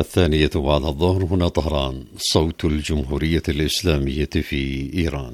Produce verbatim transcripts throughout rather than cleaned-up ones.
الثانية بعد الظهر هنا طهران، صوت الجمهورية الإسلامية في إيران.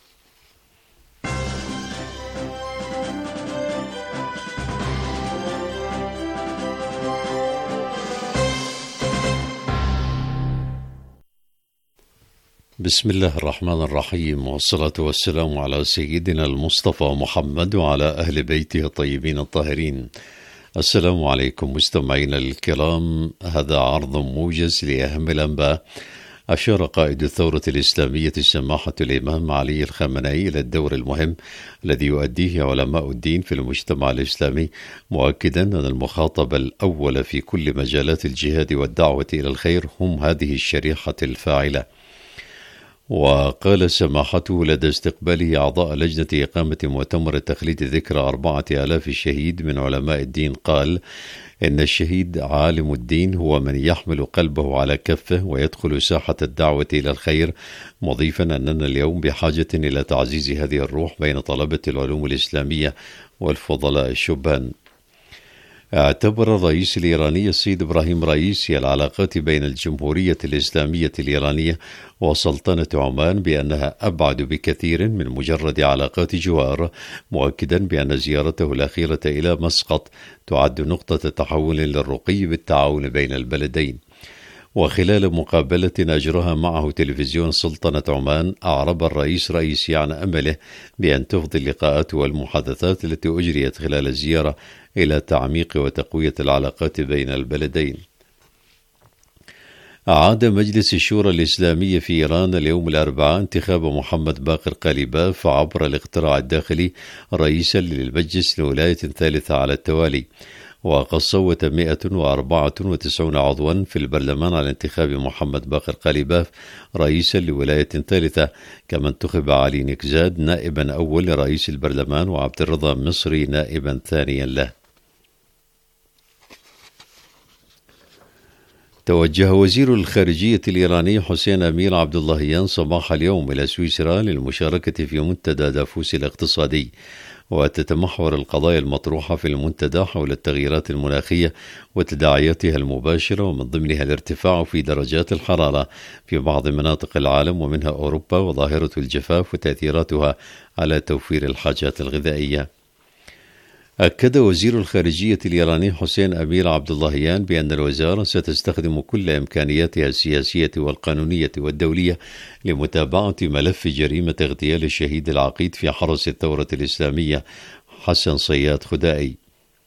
بسم الله الرحمن الرحيم، والصلاة والسلام على سيدنا المصطفى محمد وعلى أهل بيته الطيبين الطاهرين. السلام عليكم مستمعينا الكرام، هذا عرض موجز لأهم الأنباء. أشار قائد الثورة الإسلامية سماحة الإمام علي الخامنئي إلى الدور المهم الذي يؤديه علماء الدين في المجتمع الإسلامي، مؤكدا أن المخاطب الأول في كل مجالات الجهاد والدعوة إلى الخير هم هذه الشريحة الفاعلة. وقال سماحته لدى استقباله أعضاء لجنة إقامة مؤتمر تخليد ذكرى أربعة آلاف شهيد من علماء الدين، قال إن الشهيد عالم الدين هو من يحمل قلبه على كفه ويدخل ساحة الدعوة إلى الخير، مضيفا أننا اليوم بحاجة إلى تعزيز هذه الروح بين طلبة العلوم الإسلامية والفضلاء الشبان. اعتبر الرئيس الإيراني السيد إبراهيم رئيسي العلاقات بين الجمهورية الإسلامية الإيرانية وسلطنة عمان بأنها أبعد بكثير من مجرد علاقات جوار، مؤكدا بأن زيارته الأخيرة إلى مسقط تعد نقطة تحول للرقي بالتعاون بين البلدين. وخلال مقابلة أجرها معه تلفزيون سلطنة عمان، أعرب الرئيس رئيسي عن أمله بأن تفضي اللقاءات والمحادثات التي أجريت خلال الزيارة إلى تعميق وتقوية العلاقات بين البلدين. أعاد مجلس الشورى الإسلامي في إيران اليوم الأربعاء انتخاب محمد باقر قاليباف عبر الاقتراع الداخلي رئيسا للمجلس لولاية ثالثة على التوالي. وقد صوت مئة وأربعة وتسعين عضوا في البرلمان على انتخاب محمد باقر قاليباف رئيسا لولاية ثالثة، كما انتخب علي نكزاد نائبا أول لرئيس البرلمان وعبد الرضا مصري نائبا ثانيا له. توجه وزير الخارجية الإيراني حسين أمير عبد اللهيان صباح اليوم إلى سويسرا للمشاركة في منتدى دافوس الاقتصادي، وتتمحور القضايا المطروحة في المنتدى حول التغييرات المناخية وتداعياتها المباشرة، ومن ضمنها الارتفاع في درجات الحرارة في بعض مناطق العالم ومنها أوروبا، وظاهرة الجفاف وتأثيراتها على توفير الحاجات الغذائية. أكد وزير الخارجية الإيراني حسين أمير عبد اللهيان بأن الوزارة ستستخدم كل إمكانياتها السياسية والقانونية والدولية لمتابعة ملف جريمة اغتيال الشهيد العقيد في حرس الثورة الإسلامية حسن صياد خدائي.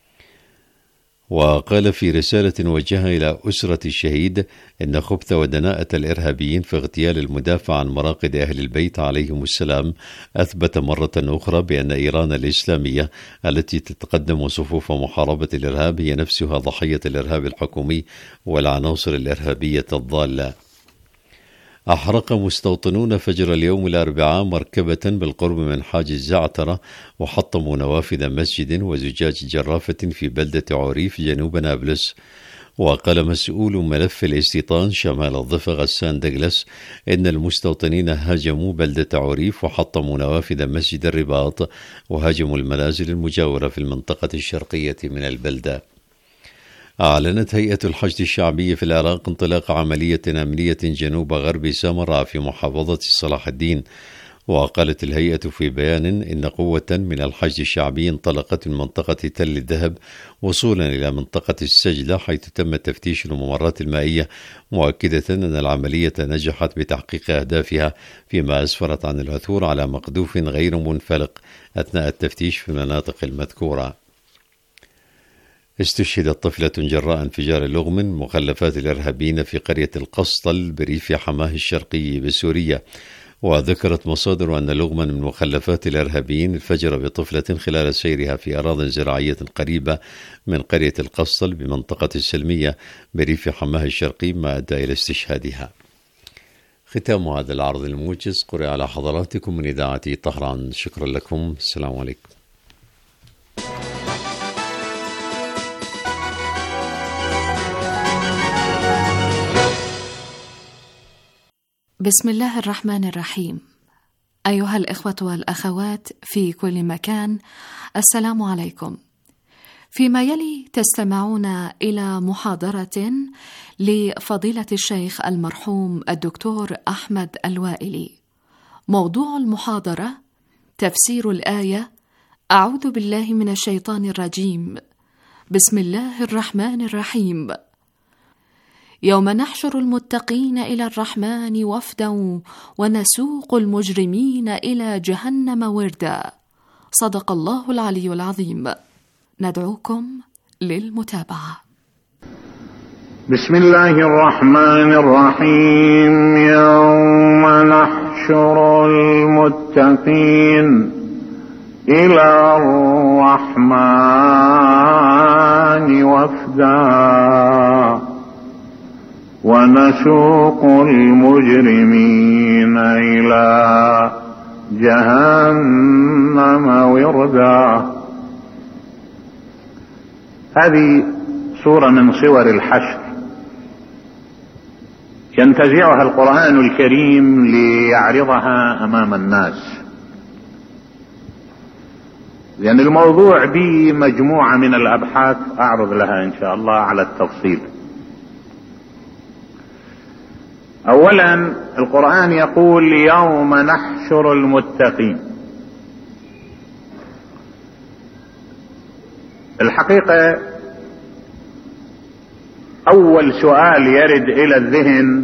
وقال في رسالة وجهها إلى أسرة الشهيد إن خبث ودناءة الإرهابيين في اغتيال المدافع عن مراقد أهل البيت عليهم السلام أثبت مرة أخرى بأن إيران الإسلامية التي تتقدم صفوف محاربة الإرهاب هي نفسها ضحية الإرهاب الحكومي والعناصر الإرهابية الضالة. أحرق مستوطنون فجر اليوم الأربعاء مركبة بالقرب من حاج الزعترة وحطموا نوافذ مسجد وزجاج جرافة في بلدة عريف جنوب نابلس. وقال مسؤول ملف الاستيطان شمال الضفة غسان دغلس إن المستوطنين هاجموا بلدة عريف وحطموا نوافذ مسجد الرباط وهاجموا المنازل المجاورة في المنطقة الشرقية من البلدة. أعلنت هيئة الحشد الشعبي في العراق انطلاق عملية أمنية جنوب غرب سامراء في محافظة صلاح الدين. وقالت الهيئة في بيان إن قوة من الحشد الشعبي انطلقت من منطقة تل الذهب وصولا إلى منطقة السجلة، حيث تم تفتيش الممرات المائية، مؤكدة أن العملية نجحت بتحقيق أهدافها، فيما أسفرت عن العثور على مقذوف غير منفلق أثناء التفتيش في المناطق المذكورة. استشهدت طفلة جراء انفجار لغم من مخلفات الإرهابيين في قرية القسطل بريف حماه الشرقي بسوريا. وذكرت مصادر أن لغما من مخلفات الإرهابيين انفجر بطفلة خلال سيرها في أراضٍ زراعية قريبة من قرية القسطل بمنطقة السلمية بريف حماه الشرقي، ما أدى إلى استشهادها. ختام هذا العرض الموجز قرئ على حضراتكم من إذاعة طهران. شكرا لكم. السلام عليكم. بسم الله الرحمن الرحيم. أيها الإخوة والأخوات في كل مكان، السلام عليكم. فيما يلي تستمعون إلى محاضرة لفضيلة الشيخ المرحوم الدكتور أحمد الوائلي. موضوع المحاضرة تفسير الآية أعوذ بالله من الشيطان الرجيم، بسم الله الرحمن الرحيم. يوم نحشر المتقين إلى الرحمن وفدا ونسوق المجرمين إلى جهنم وردا. صدق الله العلي العظيم. ندعوكم للمتابعة. بسم الله الرحمن الرحيم. يوم نحشر المتقين إلى الرحمن وفدا ونسوق المجرمين إلى جهنم وردا. هذه صورة من صور الحشر ينتزعها القرآن الكريم ليعرضها أمام الناس، لأن الموضوع به مجموعة من الأبحاث أعرض لها إن شاء الله على التفصيل. أولا القرآن يقول يوم نحشر المتقين. الحقيقة أول سؤال يرد إلى الذهن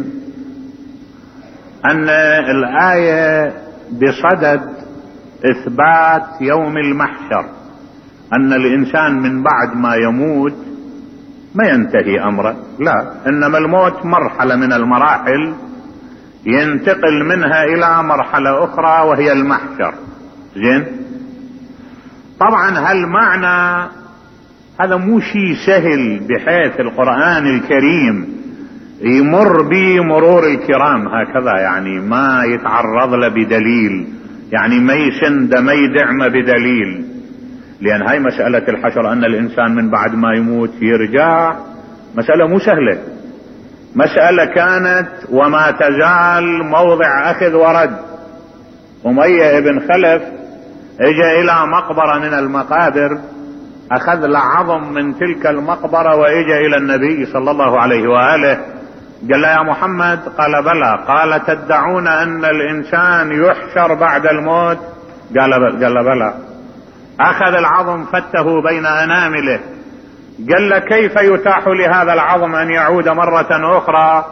أن الآية بصدد إثبات يوم المحشر، أن الإنسان من بعد ما يموت ما ينتهي أمره، لا، إنما الموت مرحلة من المراحل ينتقل منها إلى مرحلة أخرى وهي المحشر. زين، طبعا هالمعنى هذا مو شيء سهل بحيث القرآن الكريم يمر به مرور الكرام هكذا، يعني ما يتعرض له بدليل، يعني ما يسند ما يدعم بدليل، لأن هاي مسألة الحشر أن الإنسان من بعد ما يموت يرجع مسألة مو سهلة، مسألة كانت وما تزال موضع أخذ ورد. أمية بن خلف اجى إلى مقبرة من المقابر، أخذ لعظم من تلك المقبرة وإجى إلى النبي صلى الله عليه وآله، قال له يا محمد، قال بلى، قال تدعون أن الإنسان يحشر بعد الموت؟ قال قال بلى. أخذ العظم فته بين أنامله، قال له كيف يتاح لهذا العظم أن يعود مرة أخرى؟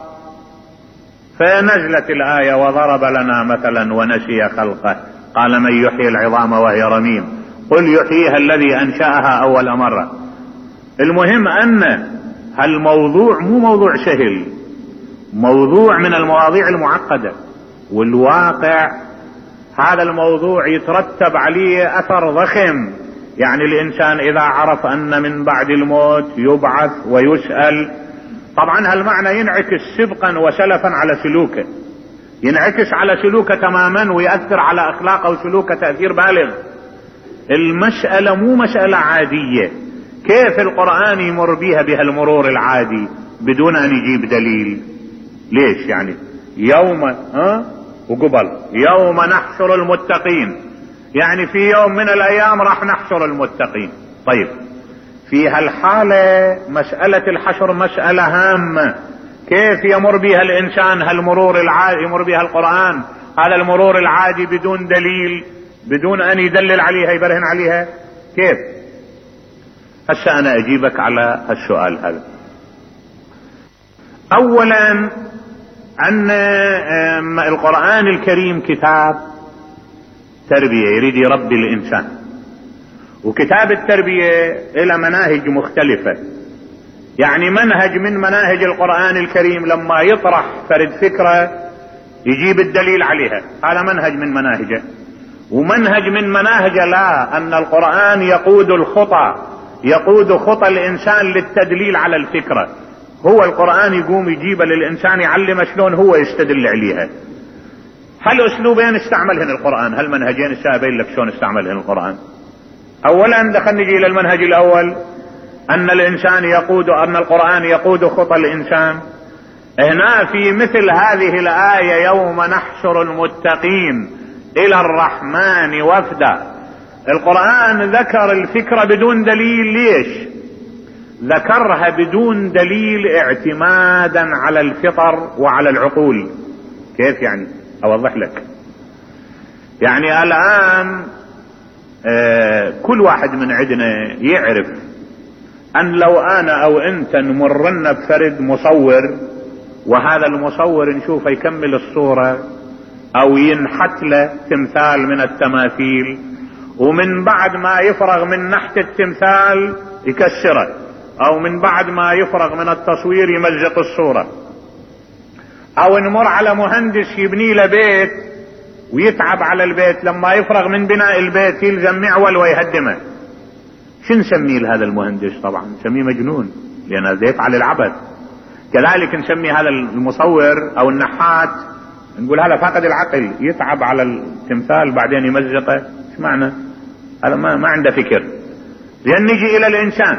فنزلت الآية وضرب لنا مثلا ونسي خلقه، قال من يحيي العظام وهي رميم قل يحييها الذي أنشأها أول مرة. المهم أن هالموضوع مو موضوع سهل، موضوع من المواضيع المعقدة، والواقع هذا الموضوع يترتب عليه أثر ضخم. يعني الإنسان إذا عرف أن من بعد الموت يبعث ويسأل، طبعا هالمعنى ينعكس سبقا وسلفا على سلوكه، ينعكس على سلوكه تماما ويأثر على أخلاقه وسلوكه تأثير بالغ. المسألة مو مسألة عادية، كيف القرآن يمر بها بهالمرور العادي بدون أن يجيب دليل؟ ليش يعني يوم ها وقبل يوم نحشر المتقين، يعني في يوم من الأيام راح نحشر المتقين. طيب في هالحالة مسألة الحشر مسألة هامة، كيف يمر بها الإنسان هالمرور العادي، يمر بها القرآن هذا المرور العادي بدون دليل، بدون أن يدلل عليها يبرهن عليها؟ كيف؟ هسه أنا أجيبك على هالسؤال هذا. أولا أن القرآن الكريم كتاب تربية يريد يربي الإنسان، وكتاب التربية إلى مناهج مختلفة. يعني منهج من مناهج القرآن الكريم لما يطرح فرد فكرة يجيب الدليل عليها، هذا منهج من مناهجه. ومنهج من مناهجه لا، أن القرآن يقود الخطى، يقود خطى الإنسان للتدليل على الفكرة. هو القرآن يقوم يجيب للإنسان يعلم شلون هو يستدل عليها. هل أسلوبين استعملهن القرآن، هل منهجين السابين لك شلون استعملهن القرآن. أولا دخل نجي إلى المنهج الأول، أن الإنسان يقود، أن القرآن يقود خطى الإنسان. هنا في مثل هذه الآية يوم نحشر المتقين إلى الرحمن وفدا، القرآن ذكر الفكرة بدون دليل. ليش ذكرها بدون دليل؟ اعتمادا على الفطر وعلى العقول. كيف يعني؟ اوضح لك. يعني الان آه كل واحد من عندنا يعرف ان لو انا او انت نمرنا بفرد مصور، وهذا المصور نشوفه يكمل الصورة او ينحت له تمثال من التماثيل، ومن بعد ما يفرغ من نحت التمثال يكسره، او من بعد ما يفرغ من التصوير يمزق الصورة، او نمر على مهندس يبني له بيت ويتعب على البيت، لما يفرغ من بناء البيت يلزم معول ويهدمه. شو نسميه لهذا المهندس؟ طبعا نسميه مجنون، لان هذا يفعل العبث. كذلك نسمي هذا المصور او النحات، نقول هذا فاقد العقل، يتعب على التمثال بعدين يمزقه. ايش معنى هذا؟ ما, ما عنده فكر. لان نجي الى الانسان.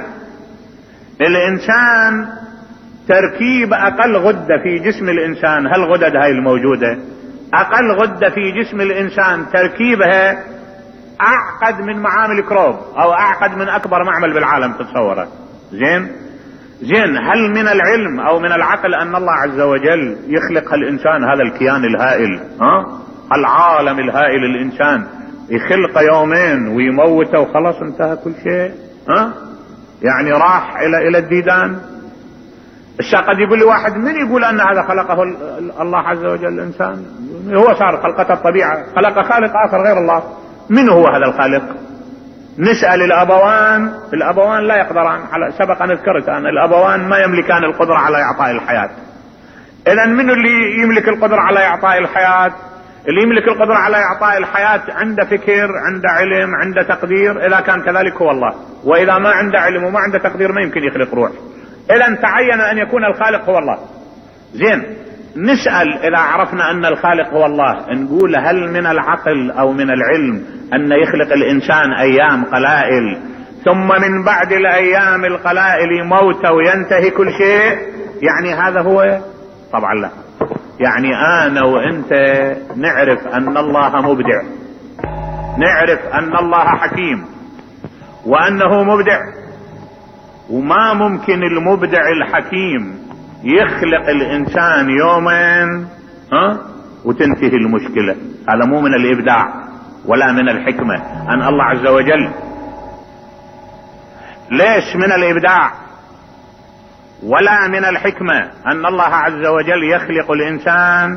الانسان تركيب اقل غدة في جسم الانسان، هل غدد هاي الموجودة؟ اقل غدة في جسم الانسان تركيبها اعقد من معامل كروب، او اعقد من اكبر معمل بالعالم تتصوره. زين زين هل من العلم او من العقل ان الله عز وجل يخلق الانسان، هذا الكيان الهائل، ها العالم الهائل، الانسان يخلق يومين ويموته وخلاص انتهى كل شيء؟ ها يعني راح الى الى الديدان. الشيء قد يقول لي واحد، من يقول ان هذا خلقه الله عز وجل الانسان؟ هو صار خلقته الطبيعة، خلق خالق اخر غير الله. من هو هذا الخالق؟ نسأل الابوان. الابوان لا يقدران على، سبق ان ذكرت انا الابوان ما يملكان القدرة على اعطاء الحياة. اذا من اللي يملك القدرة على اعطاء الحياة؟ اللي يملك القدرة على اعطاء الحياة عنده فكر، عنده علم، عنده تقدير. اذا كان كذلك هو الله. واذا ما عنده علم وما عنده تقدير ما يمكن يخلق روح. اذا تعين ان يكون الخالق هو الله. زين نسأل اذا عرفنا ان الخالق هو الله، نقول هل من العقل او من العلم ان يخلق الانسان ايام قلائل ثم من بعد الايام القلائل يموت وينتهي كل شيء؟ يعني هذا هو؟ طبعا لا. يعني انا وانت نعرف ان الله مبدع، نعرف ان الله حكيم وانه مبدع، وما ممكن المبدع الحكيم يخلق الانسان يومين ها وتنتهي المشكلة. هذا مو من الابداع ولا من الحكمة. ان الله عز وجل، ليش من الابداع ولا من الحكمة ان الله عز وجل يخلق الانسان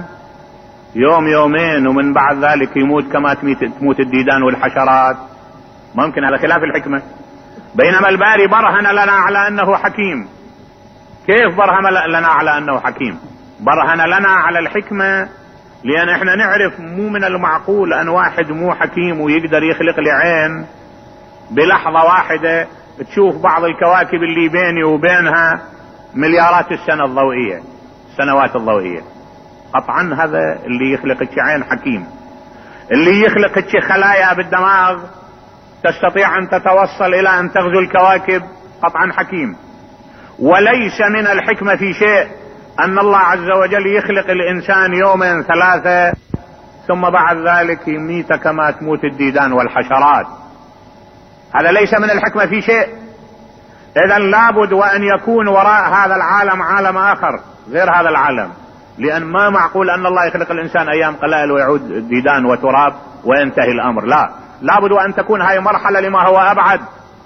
يوم يومين ومن بعد ذلك يموت كما تموت الديدان والحشرات؟ ممكن، هذا خلاف الحكمة. بينما الباري برهن لنا على انه حكيم. كيف برهن لنا على انه حكيم؟ برهن لنا على الحكمة، لان احنا نعرف مو من المعقول ان واحد مو حكيم ويقدر يخلق لي عين بلحظة واحدة تشوف بعض الكواكب اللي بيني وبينها مليارات السنة الضوئية، السنوات الضوئية. قطعا هذا اللي يخلق عين حكيم. اللي يخلق خلايا بالدماغ تستطيع ان تتوصل الى ان تغزو الكواكب قطعا حكيم. وليس من الحكمة في شيء ان الله عز وجل يخلق الانسان يومين ثلاثة ثم بعد ذلك يميت كما تموت الديدان والحشرات. هذا ليس من الحكمة في شيء. اذا لابد وان يكون وراء هذا العالم عالم اخر غير هذا العالم، لان ما معقول ان الله يخلق الانسان ايام قلائل ويعود ديدان وتراب وينتهي الامر. لا، لابد وان تكون هاي مرحلة لما هو ابعد.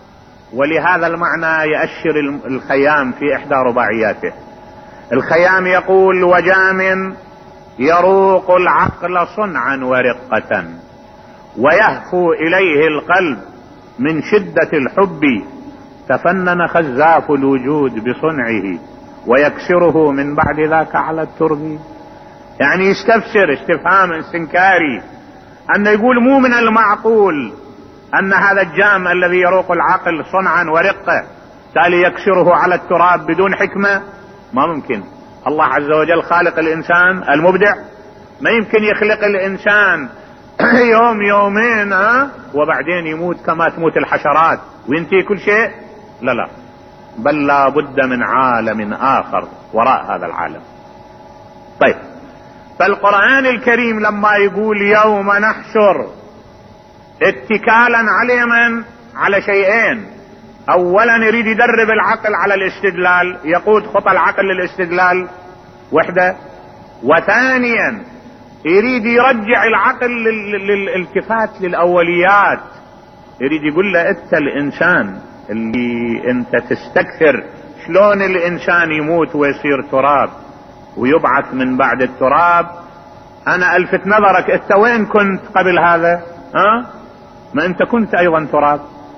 ولهذا المعنى يأشر الخيام في احدى رباعياته. الخيام يقول: وجام يروق العقل صنعا ورقة، ويهفو اليه القلب من شدة الحب، تفنن خزاف الوجود بصنعه، ويكسره من بعد ذاك على الترب. يعني يستفسر استفهام استنكاري، أن يقول مو من المعقول أن هذا الجام الذي يروق العقل صنعا ورقة تالي يكسره على التراب بدون حكمة. ما ممكن. الله عز وجل خالق الإنسان المبدع، ما يمكن يخلق الإنسان يوم يومين ها وبعدين يموت كما تموت الحشرات وينتهي كل شيء. لا لا، بل لا بد من عالم آخر وراء هذا العالم. طيب، فالقرآن الكريم لما يقول يوم نحشر اتكالا على من؟ على شيئين. اولا يريد يدرب العقل على الاستدلال، يقود خطى العقل للاستدلال وحده. وثانيا يريد يرجع العقل للالتفات للاوليات، يريد يقول له انت الانسان اللي انت تستكثر شلون الانسان يموت ويصير تراب ويبعث من بعد التراب. انا الفت نظرك، انت وين كنت قبل هذا؟ ها؟ ما انت كنت ايضا تراب.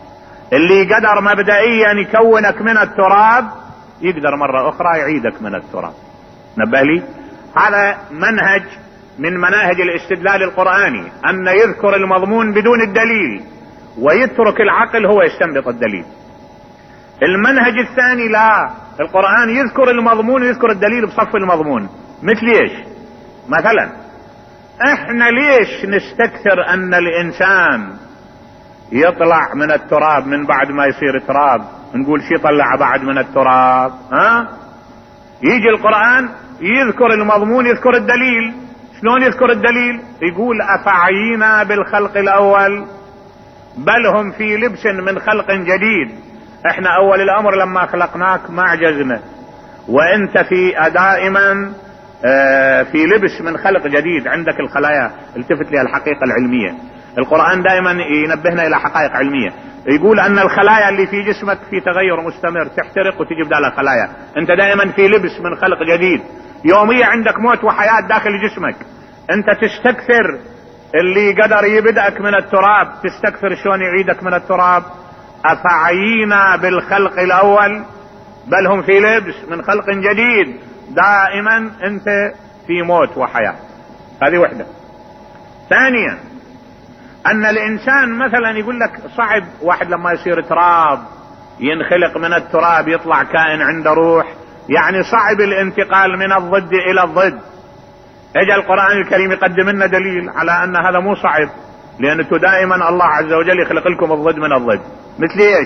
اللي قدر مبدئيا يكونك من التراب يقدر مرة اخرى يعيدك من التراب. نبه لي، هذا منهج من مناهج الاستدلال القرآني، ان يذكر المضمون بدون الدليل ويترك العقل هو يستنبط الدليل. المنهج الثاني لا، القرآن يذكر المضمون ويذكر الدليل بصف المضمون. مثل ايش؟ مثلا احنا ليش نستكثر ان الانسان يطلع من التراب من بعد ما يصير تراب؟ نقول شي طلع بعد من التراب؟ ها؟ يجي القرآن يذكر المضمون يذكر الدليل. شلون يذكر الدليل؟ يقول افعينا بالخلق الاول بل هم في لبس من خلق جديد. احنا اول الامر لما خلقناك ما عجزنا، وانت في دائما في لبس من خلق جديد. عندك الخلايا، التفت لها الحقيقة العلمية. القرآن دائما ينبهنا الى حقائق علمية. يقول ان الخلايا اللي في جسمك في تغير مستمر، تحترق وتجي بدالها خلايا. انت دائما في لبس من خلق جديد، يوميا عندك موت وحياة داخل جسمك. انت تستكثر اللي قدر يبدأك من التراب، تستكثر شلون يعيدك من التراب. افعينا بالخلق الاول بل هم في لبس من خلق جديد. دائما انت في موت وحياة. هذه وحدة. ثانيا ان الانسان مثلا يقول لك صعب واحد لما يصير تراب ينخلق من التراب يطلع كائن عنده روح، يعني صعب الانتقال من الضد الى الضد. اجى القرآن الكريم يقدم لنا دليل على ان هذا مو صعب، لانه دائما الله عز وجل يخلق لكم الضد من الضد. مثل ايش؟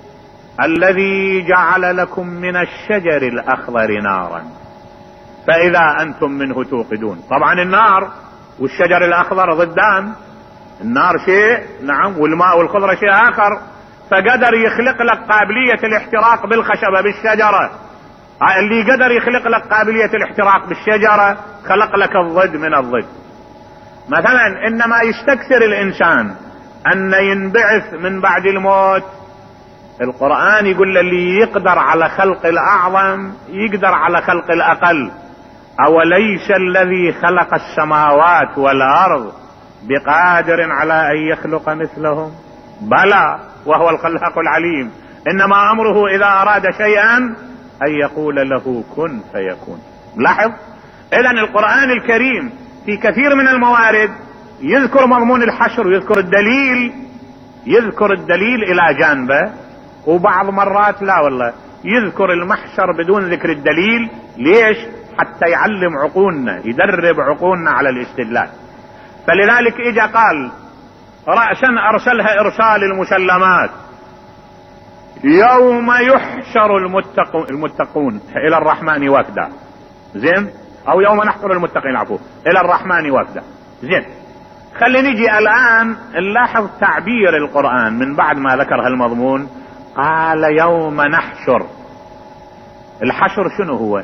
الذي جعل لكم من الشجر الاخضر نارا فاذا انتم منه توقدون. طبعا النار والشجر الاخضر ضدان، النار شيء نعم والماء والخضرة شيء اخر. فقدر يخلق لك قابلية الاحتراق بالخشبة بالشجرة. اللي قدر يخلق لك قابلية الاحتراق بالشجرة خلق لك الضد من الضد. مثلا انما يستكثر الانسان ان ينبعث من بعد الموت، القرآن يقول اللي يقدر على خلق الاعظم يقدر على خلق الاقل. اوليس الذي خلق السماوات والارض بقادر على ان يخلق مثلهم؟ بلى وهو الخلاق العليم. انما امره اذا اراد شيئا ان يقول له كن فيكون. لاحظ اذن القرآن الكريم في كثير من الموارد يذكر مضمون الحشر ويذكر الدليل، يذكر الدليل الى جانبه، وبعض مرات لا والله يذكر المحشر بدون ذكر الدليل. ليش؟ حتى يعلم عقولنا، يدرب عقولنا على الاستدلال. فلذلك اجا قال رأسا ارسلها ارسال المسلمات يوم يحشر المتقون, المتقون الى الرحمن وفدا. زين؟ او يوم نحشر المتقين عفوا الى الرحمن وفدا. زين، خلينا نجي الان نلاحظ تعبير القرآن من بعد ما ذكر هالمضمون. قال يوم نحشر. الحشر شنو هو؟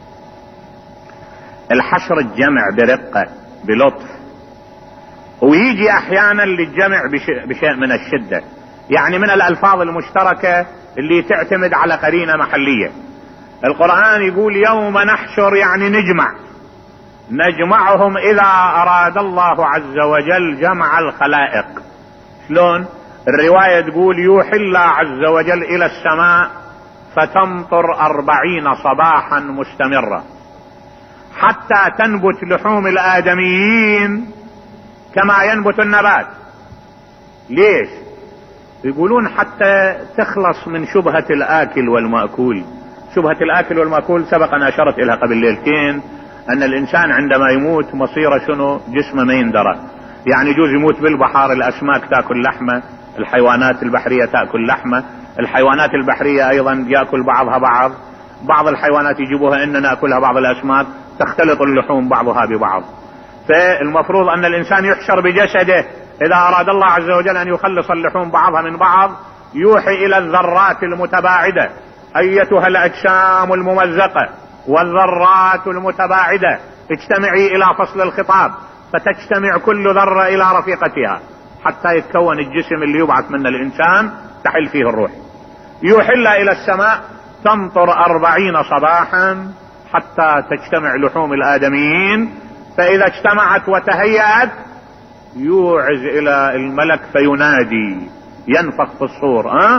الحشر الجمع برقة بلطف، ويجي احيانا للجمع بشيء من الشدة، يعني من الالفاظ المشتركة اللي تعتمد على قرينة محلية. القرآن يقول يوم نحشر يعني نجمع، نجمعهم اذا اراد الله عز وجل جمع الخلائق. شلون؟ الرواية تقول يوحي الله عز وجل الى السماء فتمطر اربعين صباحا مستمرة حتى تنبت لحوم الادميين كما ينبت النبات. ليش؟ يقولون حتى تخلص من شبهة الاكل والمأكول. شبهة الاكل والمأكول سبق ان اشرت الها قبل ليلتين، ان الانسان عندما يموت مصيره شنو؟ جسمه ما يندرى. يعني يجوز يموت بالبحر، الاسماك تاكل لحمه، الحيوانات البحرية تاكل لحمه، الحيوانات البحرية ايضا ياكل بعضها بعض، بعض الحيوانات يجيبوها اننا ناكلها بعض الاسماك، تختلط اللحوم بعضها ببعض. فالمفروض ان الانسان يحشر بجسده إذا أراد الله عز وجل أن يخلص اللحوم بعضها من بعض يوحي إلى الذرات المتباعدة: أيتها الأجسام الممزقة والذرات المتباعدة اجتمعي إلى فصل الخطاب، فتجتمع كل ذرة إلى رفيقتها حتى يتكون الجسم اللي يبعث منه الإنسان تحل فيه الروح. يحل إلى السماء تمطر أربعين صباحا حتى تجتمع لحوم الآدميين، فإذا اجتمعت وتهيأت يوعز إلى الملك فينادي، ينفخ في الصور. أه؟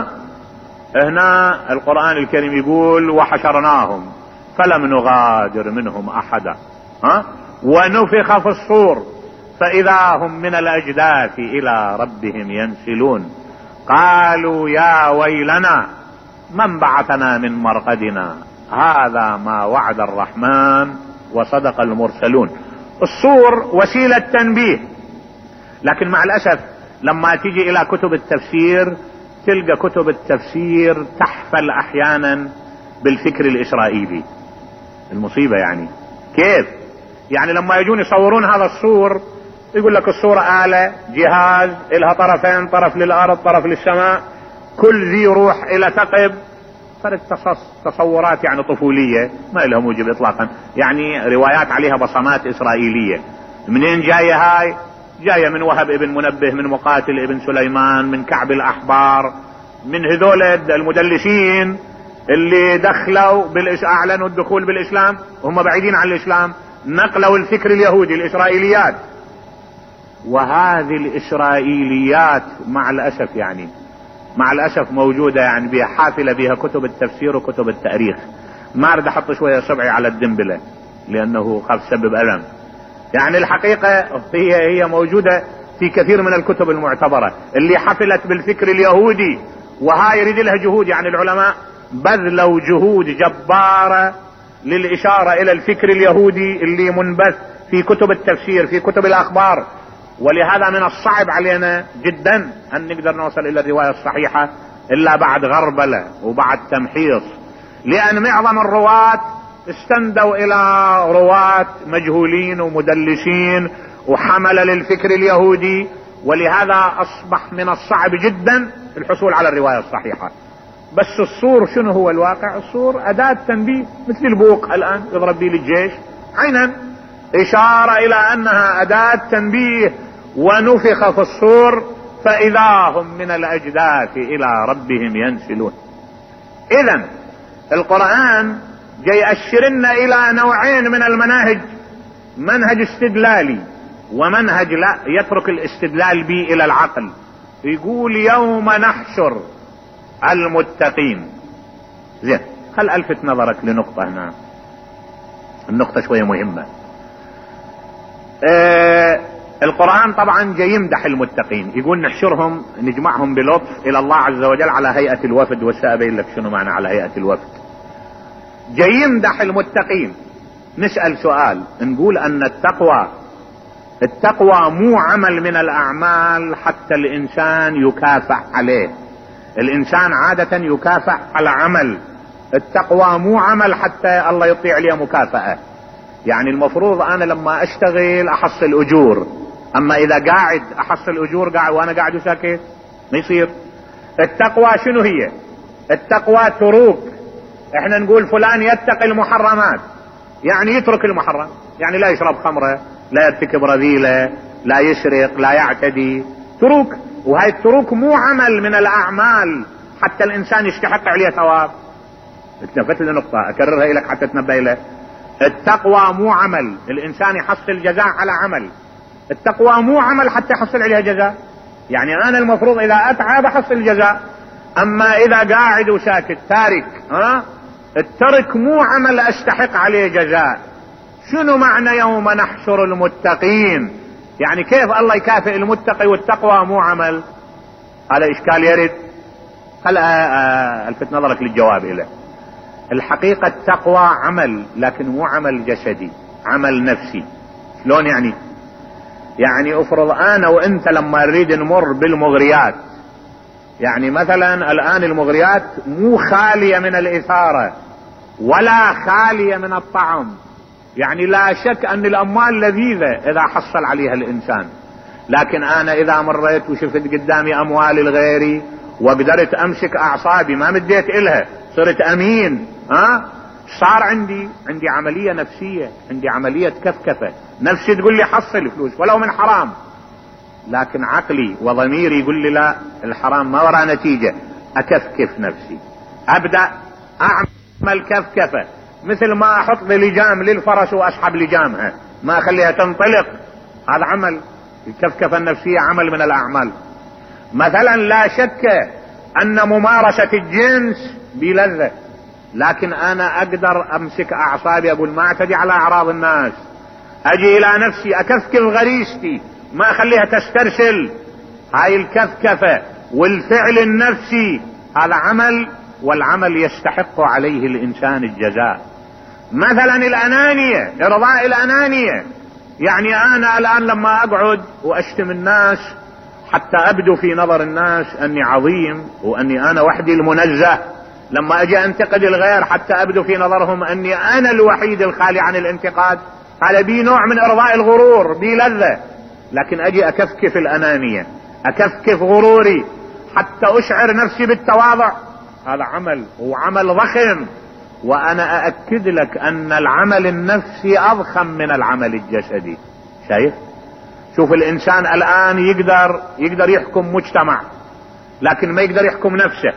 هنا القرآن الكريم يقول: وحشرناهم فلم نغادر منهم أحدا. أه؟ ونفخ في الصور فإذا هم من الأجداث إلى ربهم ينسلون. قالوا: يا ويلنا من بعثنا من مرقدنا هذا ما وعد الرحمن وصدق المرسلون. الصور وسيلة تنبيه، لكن مع الأسف لما تيجي إلى كتب التفسير تلقى كتب التفسير تحفل أحيانا بالفكر الإسرائيلي. المصيبة يعني كيف؟ يعني لما يجون يصورون هذا الصور يقول لك الصورة آلة جهاز إلها طرفين، طرف للأرض طرف للسماء، كل ذي روح إلى ثقب. صارت تصورات يعني طفولية ما لها موجب إطلاقا، يعني روايات عليها بصمات إسرائيلية. منين جاية هاي؟ جاية من وهب ابن منبه، من مقاتل ابن سليمان، من كعب الأحبار، من هذول المدلسين اللي دخلوا بالإس... أعلنوا الدخول بالإسلام وهم بعيدين عن الإسلام، نقلوا الفكر اليهودي، الإسرائيليات. وهذه الإسرائيليات مع الأسف يعني مع الأسف موجودة يعني بها حافلة بها كتب التفسير وكتب التاريخ. ما أريد أحط شوية صبعي على الدنبلة لأنه خاف سبب ألم. يعني الحقيقة هي هي موجودة في كثير من الكتب المعتبرة اللي حفلت بالفكر اليهودي، وهاي يريد لها جهود. يعني العلماء بذلوا جهود جبارة للإشارة إلى الفكر اليهودي اللي منبث في كتب التفسير، في كتب الأخبار. ولهذا من الصعب علينا جدا أن نقدر نوصل إلى الرواية الصحيحة إلا بعد غربلة وبعد تمحيص، لأن معظم الرواة استندوا إلى رواة مجهولين ومدلسين وحمل للفكر اليهودي، ولهذا أصبح من الصعب جدا الحصول على الرواية الصحيحة. بس الصور شنو هو الواقع؟ الصور أداة تنبيه مثل البوق الآن يضرب به للجيش عينا، إشارة إلى أنها أداة تنبيه. ونفخ في الصور فإذا هم من الأجداث إلى ربهم ينسلون. إذن القرآن جاي يأشرنا إلى نوعين من المناهج: منهج استدلالي ومنهج لا يترك الاستدلال به إلى العقل. يقول: يوم نحشر المتقين. زين، خل ألفت نظرك لنقطة هنا، النقطة شوية مهمة. آه القرآن طبعا جاي يمدح المتقين، يقول نحشرهم نجمعهم بلطف إلى الله عز وجل على هيئة الوفد، وسأبين لك شنو معنى على هيئة الوفد. جاي يمدح المتقين. نسأل سؤال، نقول أن التقوى التقوى مو عمل من الأعمال حتى الإنسان يكافح عليه. الإنسان عادة يكافح على عمل، التقوى مو عمل حتى الله يطيع عليه مكافأة. يعني المفروض أنا لما أشتغل أحصل أجور، أما إذا قاعد أحصل أجور قاعد وأنا قاعد وساكت ما يصير. التقوى شنو هي؟ التقوى تروك. احنا نقول فلان يتقي المحرمات، يعني يترك المحرم، يعني لا يشرب خمرة، لا يرتكب رذيلة، لا يسرق، لا يعتدي. تروك. وهي التروك مو عمل من الأعمال حتى الإنسان يستحق عليه ثواب. التفت لنقطة أكررها لك حتى تنبه له. التقوى مو عمل الإنسان يحصل جزاء على عمل، التقوى مو عمل حتى يحصل عليها جزاء. يعني أنا المفروض إذا أتعب أحصل جزاء، أما إذا قاعد وساكت تارك، ها الترك مو عمل أستحق عليه جزاء. شنو معنى يوم نحشر المتقين؟ يعني كيف الله يكافئ المتقي والتقوى مو عمل؟ هذا إشكال يرد. هلا ألفت نظرك للجواب إليه. الحقيقة التقوى عمل، لكن مو عمل جسدي، عمل نفسي. شلون يعني؟ يعني افرض انا وانت لما نريد نمر بالمغريات، يعني مثلا الان المغريات مو خالية من الاثارة ولا خالية من الطعم، يعني لا شك ان الاموال لذيذة اذا حصل عليها الانسان، لكن انا اذا مريت وشفت قدامي اموال الغيري وقدرت امسك اعصابي ما مديت الها، صرت امين، ها صار عندي عندي عملية نفسية، عندي عملية كفكفة، نفسي تقول لي حصل فلوس ولو من حرام، لكن عقلي وضميري يقول لي لا، الحرام ما وراه نتيجة، اكفكف نفسي، ابدأ اعمل كفكفة، مثل ما احط لي لجام للفرس واسحب لجامها ما اخليها تنطلق، هذا عمل. الكفكفة النفسية عمل من الاعمال. مثلا لا شك ان ممارسة الجنس بلذة، لكن انا اقدر امسك اعصابي، اقول ما اعتدي على اعراض الناس، اجي الى نفسي اكفكف غريزتي ما اخليها تسترسل. هاي الكفكفة والفعل النفسي هذا عمل، والعمل يستحق عليه الانسان الجزاء. مثلا الانانية، ارضاء الانانية، يعني انا الان لما اقعد واشتم الناس حتى ابدو في نظر الناس اني عظيم واني انا وحدي المنزه، لما اجي انتقد الغير حتى ابدو في نظرهم اني انا الوحيد الخالي عن الانتقاد، هذا بي نوع من ارضاء الغرور، بي لذة. لكن اجي اكفكف الانانية، اكفكف غروري حتى اشعر نفسي بالتواضع، هذا عمل، وعمل ضخم. وانا اأكد لك ان العمل النفسي اضخم من العمل الجسدي. شايف؟ شوف الانسان الان يقدر يقدر يحكم مجتمع لكن ما يقدر يحكم نفسه.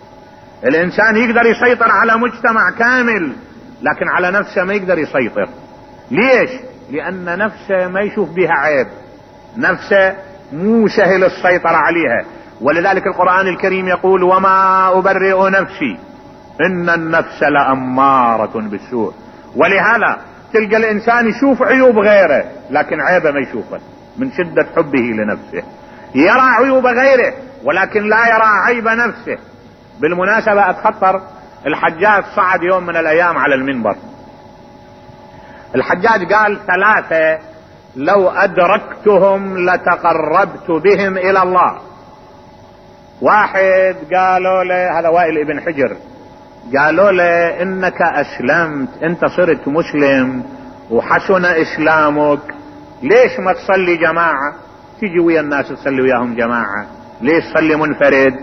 الانسان يقدر يسيطر على مجتمع كامل لكن على نفسه ما يقدر يسيطر. ليش؟ لان نفسه ما يشوف بها عيب، نفسه مو سهل السيطرة عليها. ولذلك القرآن الكريم يقول وما أبرئ نفسي إن النفس لأمارة بالسوء. ولهذا تلقى الإنسان يشوف عيوب غيره لكن عيبه ما يشوفه من شدة حبه لنفسه، يرى عيوب غيره ولكن لا يرى عيب نفسه. بالمناسبة أتخطر، الحجاج صعد يوم من الأيام على المنبر، الحجاج قال ثلاثة لو أدركتهم لتقربت بهم إلى الله. واحد قالوا له، هذا وائل ابن حجر، قالوا له إنك أسلمت، أنت صرت مسلم وحسن إسلامك، ليش ما تصلي جماعة؟ تيجي ويا الناس تصلي وياهم جماعة، ليش تصلي منفرد؟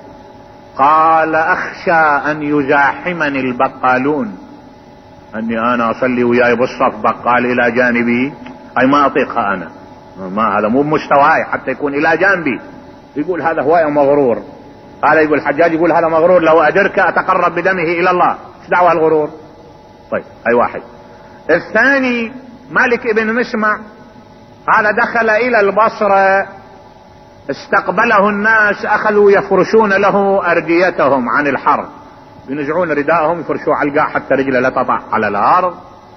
قال أخشى أن يزاحمني البقالون، أني أنا أصلي وياي بالصف بقال إلى جانبي، أي ما أطيقها أنا، ما هذا مو بمستواي حتى يكون إلى جانبي. يقول هذا هو مغرور. هذا يقول الحجاج يقول هذا مغرور، لو أدرك أتقرب بدمه إلى الله. ايش دعوة الغرور؟ طيب أي واحد. الثاني مالك ابن مسمع، هذا دخل إلى البصرة، استقبله الناس، أخذوا يفرشون له أرديتهم عن الحر، ينزعون رداءهم يفرشوا على القاع حتى رجله لا تطع على الأرض.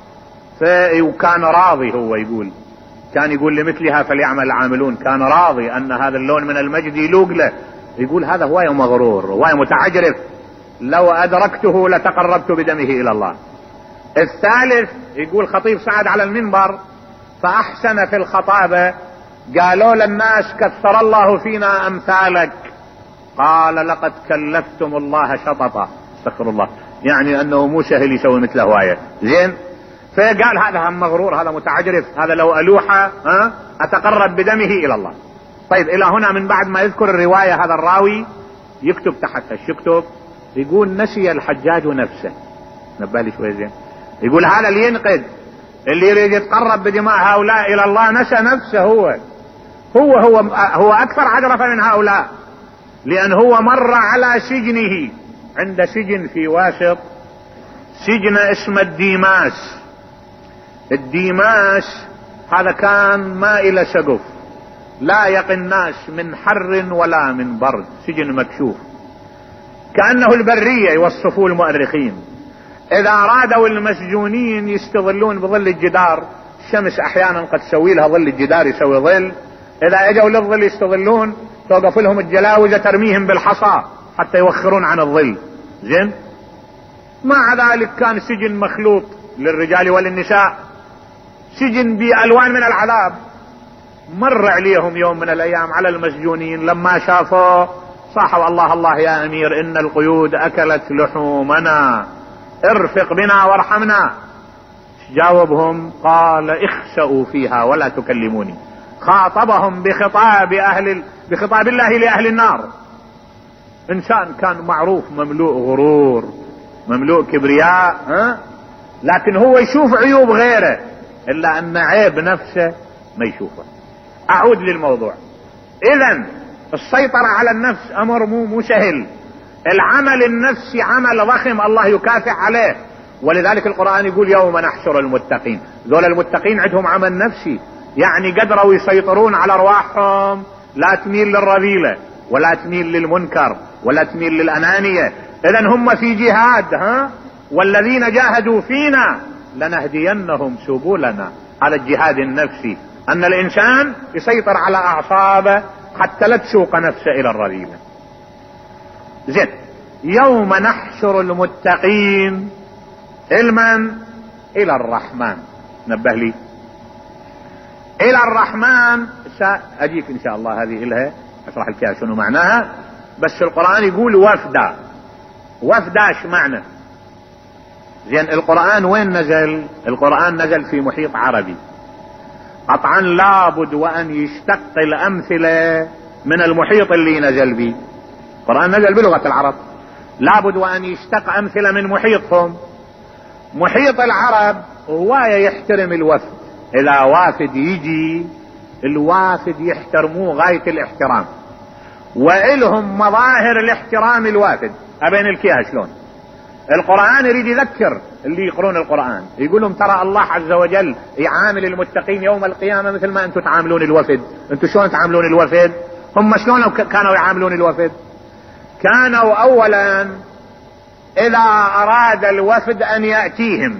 وكان راضي، هو يقول كان يقول لمثلها فليعمل العاملون، كان راضي أن هذا اللون من المجد يلوق له. يقول هذا هو مغرور، هو متعجرف، لو أدركته لتقربت بدمه إلى الله. الثالث يقول خطيب صعد على المنبر فأحسن في الخطابة، قالوا للناس كثر الله فينا أمثالك، قال لقد كلفتم الله شططا، استغفر الله، يعني أنه مو سهل يسوي مثل هواية زين. فقال هذا هم مغرور، هذا متعجرف، هذا لو ألوحة ها أتقرب بدمه إلى الله. طيب إلى هنا من بعد ما يذكر الرواية هذا الراوي يكتب تحتها، يكتب يقول نسي الحجاج نفسه. نبه لي شوي زين. يقول هذا اللي ينقد، اللي يريد يتقرب بدماء هؤلاء إلى الله نسى نفسه. هو هو هو هو أكثر عجرفة من هؤلاء، لأن هو مر على سجنه، عند سجن في واسط، سجن اسمه الديماس. الديماس هذا كان ما إلى سقف، لا يقي الناس من حر ولا من برد، سجن مكشوف كأنه البرية يوصفوه المؤرخين. إذا أرادوا المسجونين يستظلون بظل الجدار، الشمس أحيانا قد تسوي لها ظل الجدار يسوي ظل، إذا اجوا للظل يستظلون توقف لهم الجلاوزة ترميهم بالحصى حتى يوخرون عن الظل زين. مع ذلك كان سجن مخلوط للرجال وللنساء، سجن بألوان من العذاب. مر عليهم يوم من الأيام على المسجونين، لما شافوا صاحوا الله الله يا أمير إن القيود أكلت لحومنا، ارفق بنا وارحمنا. جاوبهم قال اخسأوا فيها ولا تكلموني، خاطبهم بخطاب أهل بخطاب الله لأهل النار. إنسان كان معروف مملوء غرور مملوء كبرياء، ها؟ لكن هو يشوف عيوب غيره إلا أن عيب نفسه ما يشوفه. أعود للموضوع. إذن السيطرة على النفس أمر مو مو سهل. العمل النفسي عمل ضخم الله يكافئ عليه، ولذلك القرآن يقول يوم نحشر المتقين. ذول المتقين عندهم عمل نفسي، يعني قدروا يسيطرون على أرواحهم، لا تميل للرذيلة ولا تميل للمنكر ولا تميل للأنانية. إذن هم في جهاد، ها؟ والذين جاهدوا فينا لنهدينهم سبلنا. على الجهاد النفسي أن الإنسان يسيطر على أعصابه حتى لا تسوق نفسه إلى الرذيلة. زين، يوم نحشر المتقين المن إلى الرحمن. نبه لي إلى الرحمن، سأجيك إن شاء الله هذه إلها أشرح لك شنو معناها. بس القرآن يقول وفدا. وفدا ايش معنى؟ زين، القرآن وين نزل؟ القرآن نزل في محيط عربي، قطعا لابد وأن يشتق الأمثلة من المحيط اللي نزل به. القرآن نزل بلغة العرب، لابد وأن يشتق أمثلة من محيطهم. محيط العرب هواية يحترم الوفد. إذا وافد يجي الوافد يحترموه غاية الاحترام، وإلهم مظاهر الاحترام الوافد. أبين الكيها شلون؟ القرآن يريد يذكر اللي يقرون القرآن، يقول لهم ترى الله عز وجل يعامل المتقين يوم القيامة مثل ما أنتم تعاملون الوفد. أنتم شلون تعاملون الوفد؟ هم شلون كانوا يعاملون الوفد؟ كانوا أولا إذا أراد الوفد أن يأتيهم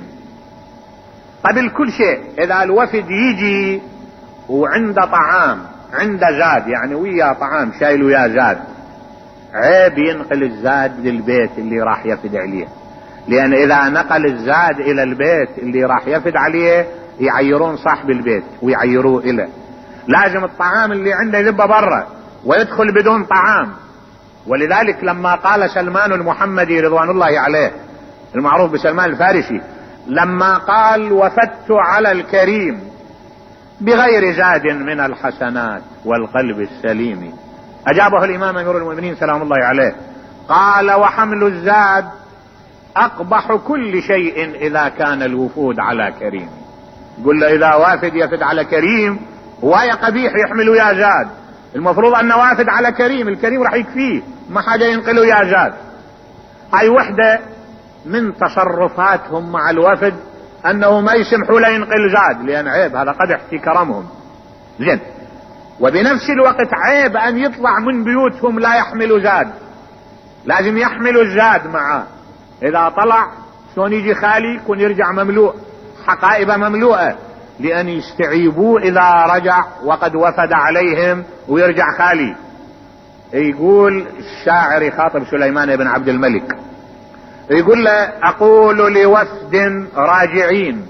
قبل كل شيء، إذا الوفد يجي وعنده طعام، عنده زاد، يعني ويا طعام شايل ويا زاد، عيب ينقل الزاد للبيت اللي راح يفد عليه، لأن إذا نقل الزاد إلى البيت اللي راح يفد عليه يعيرون صاحب البيت ويعيروه إله. لازم الطعام اللي عنده يذبه برا ويدخل بدون طعام. ولذلك لما قال سلمان المحمدي رضوان الله عليه، المعروف بسلمان الفارسي، لما قال وفدت على الكريم بغير زاد من الحسنات والقلب السليم، أجابه الإمام أمير المؤمنين سلام الله عليه قال وحمل الزاد أقبح كل شيء إذا كان الوفود على كريم. قل له إذا وافد يفد على كريم ويا قبيح يحمل يا زاد. المفروض أنه وافد على كريم، الكريم راح يكفيه، ما حاجة ينقله يا زاد. هاي وحدة من تصرفاتهم مع الوفد، أنه ما يسمحوا له ينقل زاد، لأن عيب، هذا قدح في كرمهم. زين، وبنفس الوقت عيب أن يطلع من بيوتهم لا يحملوا زاد، لازم يحملوا الزاد معاه. إذا طلع شلون يجي خالي؟ يكون يرجع مملوء، حقائبه مملوءة، لأن يستعيبوه إذا رجع وقد وفد عليهم ويرجع خالي. يقول الشاعر يخاطب سليمان بن عبد الملك، يقول له أقول لوفد راجعين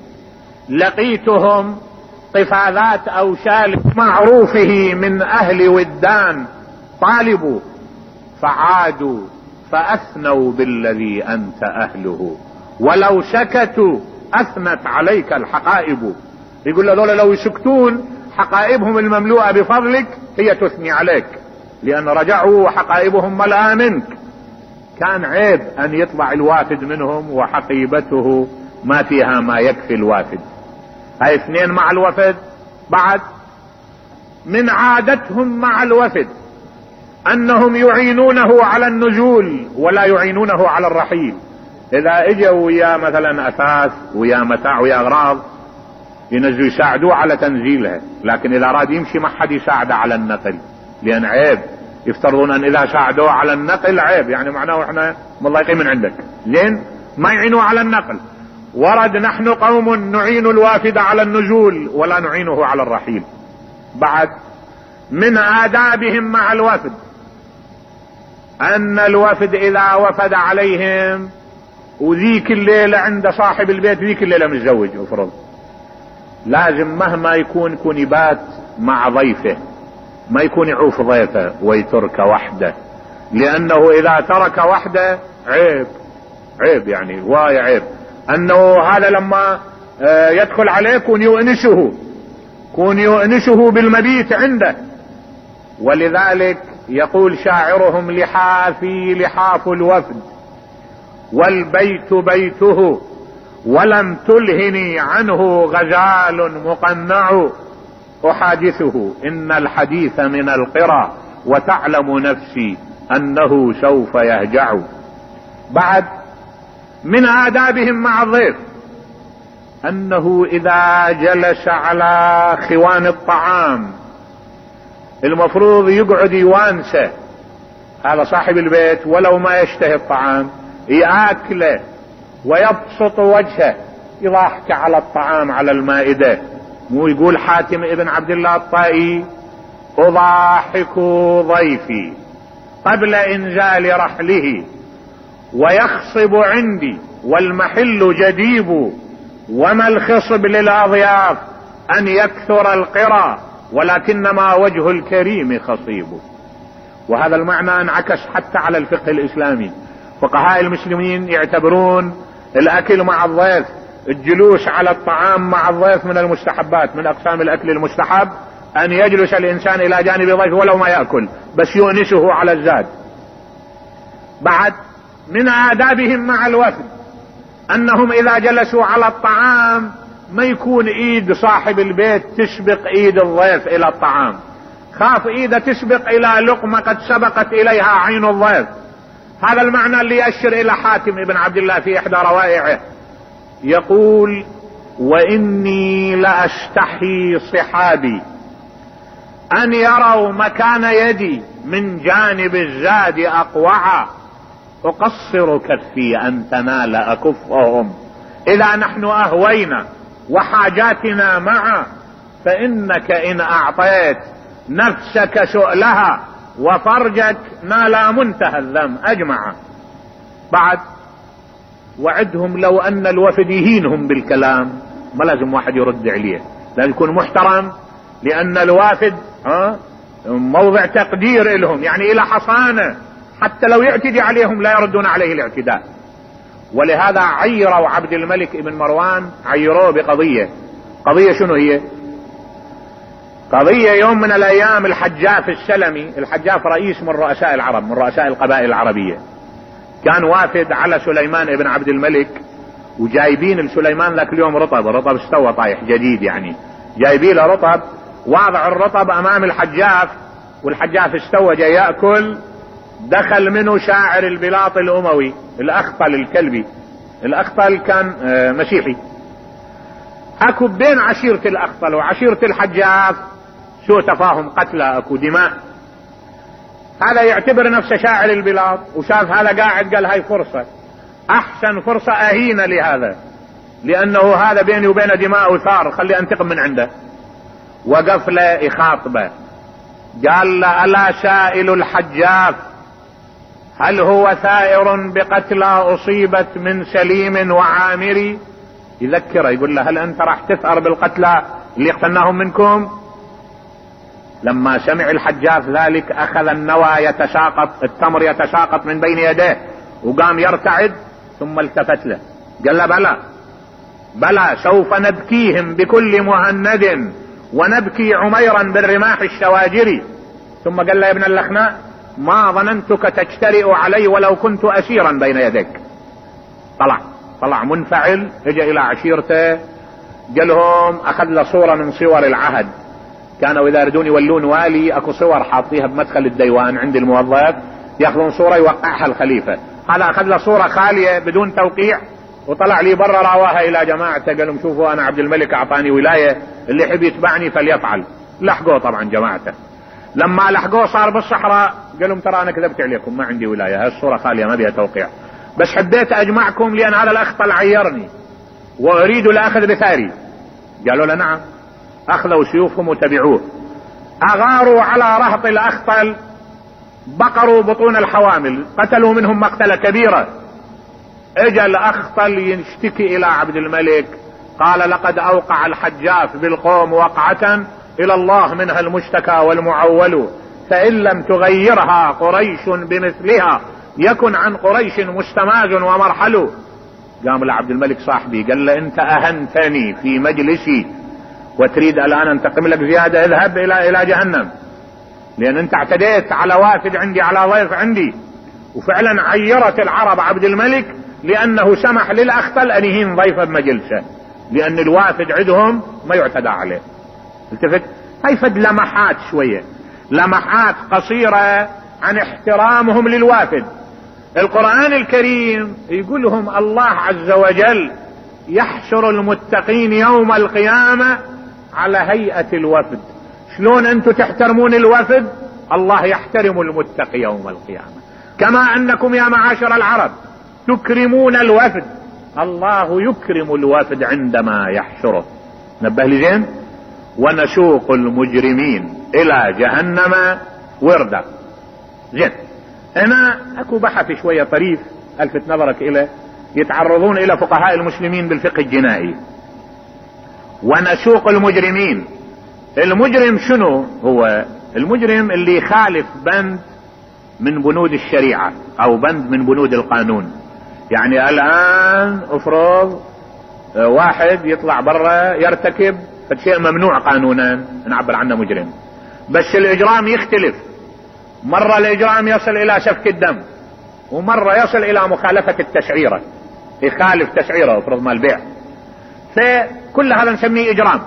لقيتهم قفاذات أو شال معروفه من أهل ودان طالبوا فعادوا فأثنوا بالذي أنت أهله ولو سكتوا أثنت عليك الحقائب. يقول له دول لو يسكتون حقائبهم المملوءة بفضلك هي تثني عليك، لأن رجعوا وحقائبهم ملأى منك. كان عيب أن يطلع الوافد منهم وحقيبته ما فيها ما يكفي الوافد. هاي اثنين مع الوفد. بعد من عادتهم مع الوفد أنهم يعينونه على النزول ولا يعينونه على الرحيل. إذا اجوا ويا مثلا أثاث ويا متاع ويا أغراض ينزلوا يساعدوه على تنزيلها، لكن إذا أراد يمشي ما حد يساعده على النقل، لأن عيب. يفترضون أن إذا ساعدوه على النقل عيب، يعني معناه إحنا مضايقين من عندك، زين ما يعينوه على النقل. ورد نحن قوم نعين الوافد على النزول ولا نعينه على الرحيل. بعد من آدابهم مع الوفد أن الوفد إذا وفد عليهم وذيك الليلة عند صاحب البيت، ذيك الليلة متزوج افرض، لازم مهما يكون يكون يبات مع ضيفه، ما يكون يعوف ضيفه ويترك وحده، لأنه إذا ترك وحده عيب عيب يعني واي عيب. أنه هذا لما يدخل عليك يؤنسه كون يؤنسه بالمبيت عنده. ولذلك يقول شاعرهم: لحافي لحاف الوفد والبيت بيته ولم تلهني عنه غزال مقنع، أحادثه إن الحديث من القرى وتعلم نفسي أنه سوف يهجع. بعد من آدابهم مع الضيف أنه إذا جلس على خوان الطعام المفروض يقعد يوانسه هذا صاحب البيت، ولو ما يشتهي الطعام يأكله ويبسط وجهه يضحك على الطعام على المائدة. مو يقول حاتم ابن عبد الله الطائي: أضاحك ضيفي قبل إنزال رحله ويخصب عندي والمحل جديب، وما الخصب للأضياف أن يكثر القرى ولكنما وجه الكريم خصيب. وهذا المعنى انعكس حتى على الفقه الإسلامي. فقهاء المسلمين يعتبرون الأكل مع الضيف، الجلوس على الطعام مع الضيف من المستحبات، من أقسام الأكل المستحب أن يجلس الإنسان إلى جانب ضيف ولو ما يأكل، بس يؤنسه على الزاد. بعد من آدابهم مع الوفد أنهم إذا جلسوا على الطعام ما يكون إيد صاحب البيت تسبق إيد الضيف إلى الطعام، خاف إيده تسبق إلى لقمة قد سبقت إليها عين الضيف. هذا المعنى اللي يأشر إلى حاتم ابن عبد الله في إحدى روائعه، يقول: وإني لأستحي صحابي أن يروا مكان يدي من جانب الزاد أقوعا، أقصر كفي أن تنال أكفهم إذا نحن أهوينا وحاجاتنا معا، فإنك إن أعطيت نفسك سؤلها وفرجك نال منتهى الذم أجمع. بعد وعدهم لو أن الوفد يهينهم بالكلام ما لازم واحد يرد عليه، لازم يكون محترم، لأن الوافد موضع تقدير لهم، يعني إلى حصانة، حتى لو يعتدي عليهم لا يردون عليه الاعتداء. ولهذا عيروا عبد الملك بن مروان، عيروه بقضية. قضية شنو هي؟ قضية يوم من الأيام الحجاف السلمي، الحجاف رئيس من رؤساء العرب، من رؤساء القبائل العربية، كان وافد على سليمان بن عبد الملك، وجايبين لسليمان ذاك اليوم رطب، رطب استوى طايح جديد يعني، جايبين له رطب، واضع الرطب أمام الحجاف، والحجاف استوى جاي يأكل. دخل منه شاعر البلاط الأموي الأخطل الكلبي، الأخطل كان مسيحي، اكو بين عشيرة الأخطل وعشيرة الحجاف سوء تفاهم، قتلى، اكو دماء. هذا يعتبر نفسه شاعر البلاط، وشاف هذا قاعد قال هاي فرصة، احسن فرصة اهينة لهذا، لانه هذا بيني وبين دماء وثار، خلي انتقم من عنده. وقف له يخاطبه، قال له: ألا سائل الحجاف هل هو ثائر بقتلى أصيبت من سليم وعامري؟ يذكره يقول له: هل أنت راح تثأر بالقتلى اللي اقتلناهم منكم؟ لما سمع الحجاف ذلك أخذ النوى يتساقط، التمر يتساقط من بين يديه، وقام يرتعد، ثم التفت له قال له: بلى بلى سوف نبكيهم بكل مهند ونبكي عميرا بالرماح الشواجري. ثم قال له: يا ابن اللخناء، ما ظننتك تجترئ علي ولو كنت أسيرا بين يديك. طلع طلع منفعل، اجى إلى عشيرته، قال لهم، أخذ له صورة من صور العهد، كانوا إذا يردون يولون والي أكو صور حاطيها بمدخل الديوان عند الموظف، يأخذون صورة يوقعها الخليفة. هذا أخذ له صورة خالية بدون توقيع، وطلع لي برا رواها إلى جماعته، قال لهم: شوفوا أنا عبد الملك أعطاني ولاية، اللي يحب يتبعني فليفعل. لحقوه طبعا جماعته، لما لحقوه صار بالصحراء قال لهم: ترى أنا كذبت عليكم، ما عندي ولاية، هاي الصورة خالية ما بيها توقيع، بس حبيت أجمعكم لأن هذا الأخطل عيرني وأريد الأخذ بثاري. قالوا له: نعم. أخذوا سيوفهم وتبعوه، أغاروا على رهط الأخطل، بقروا بطون الحوامل، قتلوا منهم مقتلة كبيرة. اجى الأخطل يشتكي إلى عبد الملك، قال: لقد أوقع الحجاف بالقوم وقعة إلى الله منها المشتكى والمعول، فإن لم تغيرها قريش بمثلها يكن عن قريش مستماج ومرحل. قام لعبد الملك صاحبي قال له: أنت أهنتني في مجلسي وتريد الآن أنتقم لك زيادة، اذهب إلى إلى جهنم، لأن أنت اعتديت على وافد عندي، على ضيف عندي. وفعلا عيرت العرب عبد الملك لأنه سمح للأخطل أن يهين ضيفه بمجلسه، لأن الوافد عندهم ما يعتدى عليه. التفت، هاي فد لمحات شوية، لمحات قصيرة عن احترامهم للوافد. القرآن الكريم يقول لهم الله عز وجل يحشر المتقين يوم القيامة على هيئة الوفد. شلون انتم تحترمون الوفد؟ الله يحترم المتقي يوم القيامة، كما انكم يا معاشر العرب تكرمون الوفد، الله يكرم الوفد عندما يحشره. نبه لي زين. ونسوق المجرمين الى جهنم وردا. زين، هنا اكو بحث شوية طريف الفت نظرك اليه، يتعرضون الى فقهاء المسلمين بالفقه الجنائي. ونسوق المجرمين، المجرم شنو هو؟ المجرم اللي يخالف بند من بنود الشريعة او بند من بنود القانون. يعني الان افرض واحد يطلع برا يرتكب شيء ممنوع قانونا، نعبر عنه مجرم، بس الاجرام يختلف. مرة الاجرام يصل الى سفك الدم، ومرة يصل الى مخالفة التسعيرة، يخالف تسعيره افرض مال بيع، فكل هذا نسميه اجرام.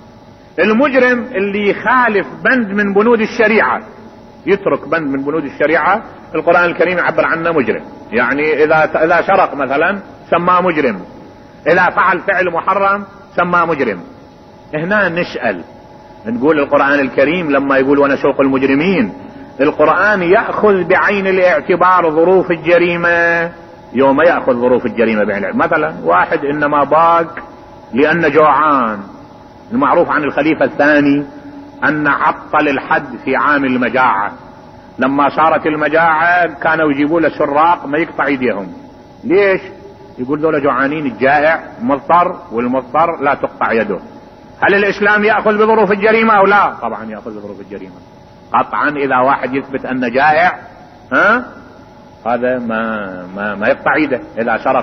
المجرم اللي يخالف بند من بنود الشريعة، يترك بند من بنود الشريعة، القرآن الكريم يعبر عنه مجرم. يعني اذا اذا سرق مثلا سماه مجرم، اذا فعل فعل محرم سماه مجرم. هنا نسأل نقول القرآن الكريم لما يقول ونسوق المجرمين، القرآن يأخذ بعين الاعتبار ظروف الجريمة. يوم يأخذ ظروف الجريمة بعين الاعتبار، مثلا واحد انما باق لأن جوعان، المعروف عن الخليفة الثاني أن عطل الحد في عام المجاعة. لما صارت المجاعة كانوا يجيبوا له سراق ما يقطع ايديهم. ليش؟ يقول دول جوعانين، الجائع مضطر والمضطر لا تقطع يده. هل الإسلام يأخذ بظروف الجريمة أو لا؟ طبعا يأخذ بظروف الجريمة قطعا. إذا واحد يثبت أن جائع ها هذا ما ما ما يقطع ايده إذا سرق.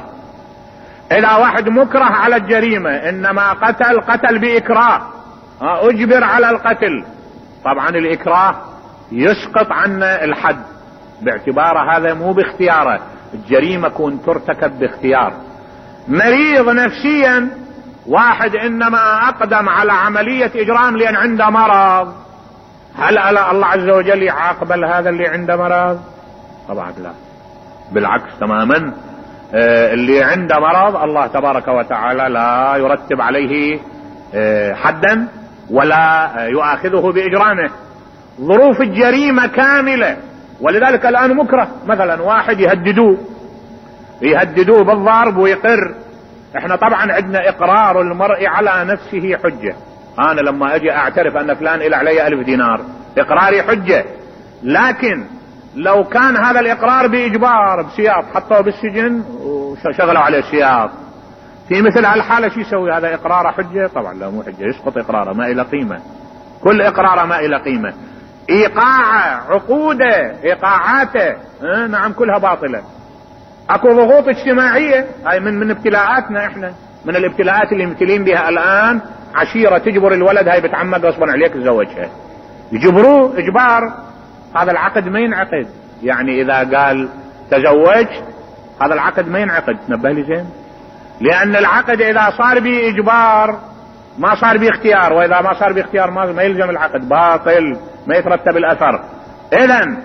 إذا واحد مكره على الجريمة، إنما قتل قتل بإكراه، أجبر على القتل، طبعا الإكراه يسقط عنا الحد باعتبار هذا مو باختياره، الجريمة كون ترتكب باختيار. مريض نفسيا، واحد إنما أقدم على عملية إجرام لأن عنده مرض، هل الله عز وجل يعاقب هذا اللي عنده مرض؟ طبعا لا، بالعكس تماما. اللي عنده مرض الله تبارك وتعالى لا يرتب عليه حدا ولا يؤاخذه بإجرامه. ظروف الجريمة كاملة، ولذلك الآن مكره. مثلا واحد يهددوه يهددوه بالضرب ويقر. احنا طبعا عندنا اقرار المرء على نفسه حجة. انا لما اجي اعترف ان فلان الى علي الف دينار، اقراري حجة. لكن لو كان هذا الاقرار باجبار بسياط، حطوه بالسجن وشغلوا عليه سياط، في مثل هالحالة شو يسوي؟ هذا اقراره حجة؟ طبعا لا، مو حجة، يسقط اقراره، ما الى قيمة. كل اقراره ما الى قيمة. ايقاعه، عقوده، ايقاعاته اه نعم كلها باطلة. اكو ضغوط اجتماعية، هاي من من ابتلاءاتنا احنا، من الابتلاءات اللي مبتلين بها الان. عشيرة تجبر الولد، هاي بتعمد غصبا عليك تزوجها، يجبروه اجبار، هذا العقد ما ينعقد. يعني اذا قال تزوج هذا العقد ما ينعقد. نبه لي زين، لان العقد اذا صار به اجبار ما صار به اختيار، واذا ما صار به اختيار ما, ما يلزم العقد، باطل، ما يترتب الاثر. اذن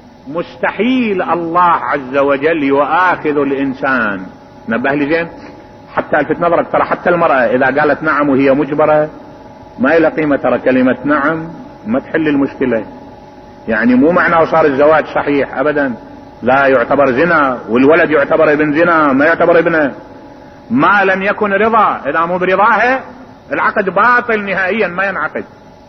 مستحيل الله عز وجل يؤاخذ الانسان. نبه لي زين، حتى الفت نظرك، ترى حتى المرأة اذا قالت نعم وهي مجبرة ما لها قيمة. ترى كلمة نعم ما تحل المشكلة. يعني مو معناه صار الزواج صحيح ابدا، لا، يعتبر زنا، والولد يعتبر ابن زنا، ما يعتبر ابنه ما لم يكن رضا. اذا مو برضاها العقد باطل نهائيا، ما ينعقد.